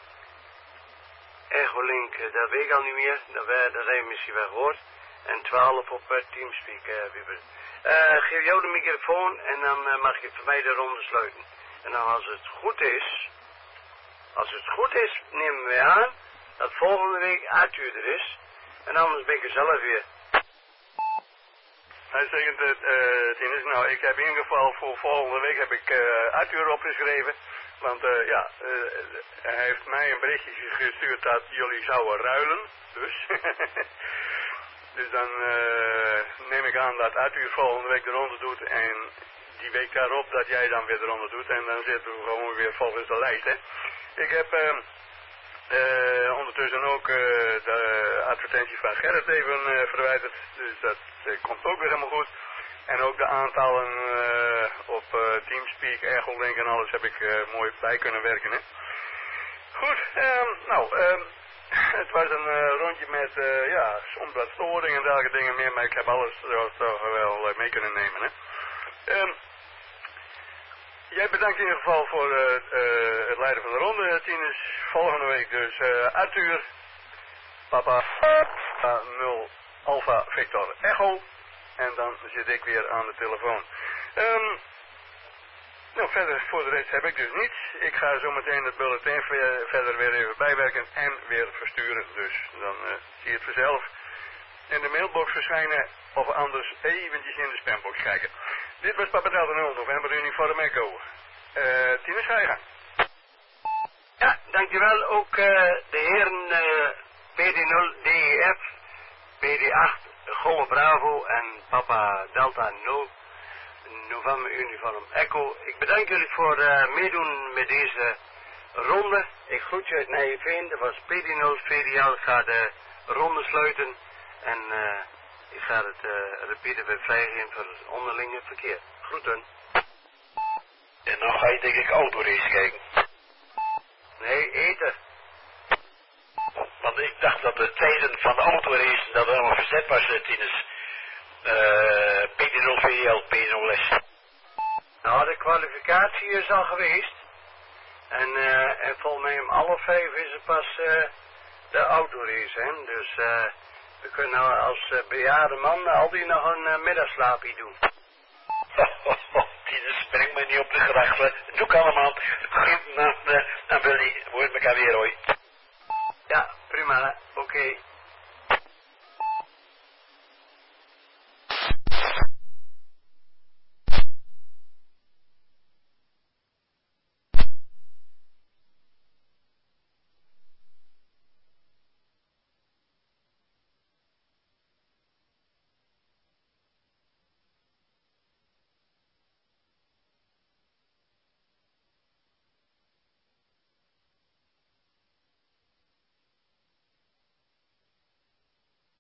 Speaker 1: Echolink, uh, dat weet ik al niet meer. Dat, wij, dat heb je misschien wel gehoord. En twaalf op uh, Teamspeak, uh, Wieberen. Uh, geef jou de microfoon en dan uh, mag je voor mij de ronde sluiten. En dan als het goed is... Als het goed is, nemen we aan... dat volgende week Arthur er is. En anders ben ik er zelf weer.
Speaker 4: Uitstekend, uh, Tinus. Nou, ik heb in ieder geval voor volgende week heb ik uh, Arthur opgeschreven. Want uh, ja, uh, hij heeft mij een berichtje gestuurd dat jullie zouden ruilen. Dus, dus dan uh, neem ik aan dat Arthur volgende week de ronde doet. En die week daarop dat jij dan weer de ronde doet. En dan zitten we gewoon weer volgens de lijst, hè. Ik heb... Uh, Uh, ondertussen ook uh, de advertentie van Gerrit even uh, verwijderd. Dus dat uh, komt ook weer helemaal goed. En ook de aantallen uh, op uh, Teamspeak, Echolink en alles heb ik uh, mooi bij kunnen werken. Hè? Goed, um, nou, um, het was een uh, rondje met, uh, ja, soms wat storingen en dergelijke dingen meer. Maar ik heb alles uh, toch wel uh, mee kunnen nemen. Hè? Um, Jij bedankt in ieder geval voor uh, uh, het leiden van de ronde, Tinus. Volgende week dus uh, Arthur, Papa, uh, nul, Alpha, Victor, Echo. En dan zit ik weer aan de telefoon. Um, nou, verder, voor de rest heb ik dus niets. Ik ga zo meteen het bulletin verder weer even bijwerken en weer versturen. Dus dan uh, zie je het vanzelf in de mailbox verschijnen of anders eventjes in de spambox kijken. Dit was Papa Delta nul, November Uniform Echo. Uh, Tinus, ga je gaan.
Speaker 1: Ja, dankjewel. Ook uh, de heren uh, P D nul D E F, P D acht Golf Bravo en Papa Delta nul November Uniform Echo. Ik bedank jullie voor uh, meedoen met deze ronde. Ik groet je uit Nijveen. Dat was P D nul V D L. Ik ga de ronde sluiten en uh, ik ga het uh, repeaten bij vrijgeven voor het onderlinge verkeer. Groeten.
Speaker 3: En dan ga je denk ik autorace kijken.
Speaker 1: Nee, eten.
Speaker 3: Want ik dacht dat de tijden van de autorace, dat er allemaal verzet was, Tinus. Uh, P D nul V D L, P D nul S.
Speaker 1: Nou, de kwalificatie is al geweest. En, uh, en volgens mij om half vijf is het pas uh, de autorace, hè. Dus uh, we kunnen als uh, bejaarde man al die nog een uh, middagslaapje doen.
Speaker 3: Tinus, breng me niet op de gedachte. Doe ik allemaal. Groeten aan, uh, aan Willy. We horen elkaar weer, hoor.
Speaker 1: Ja, prima. Oké. Okay.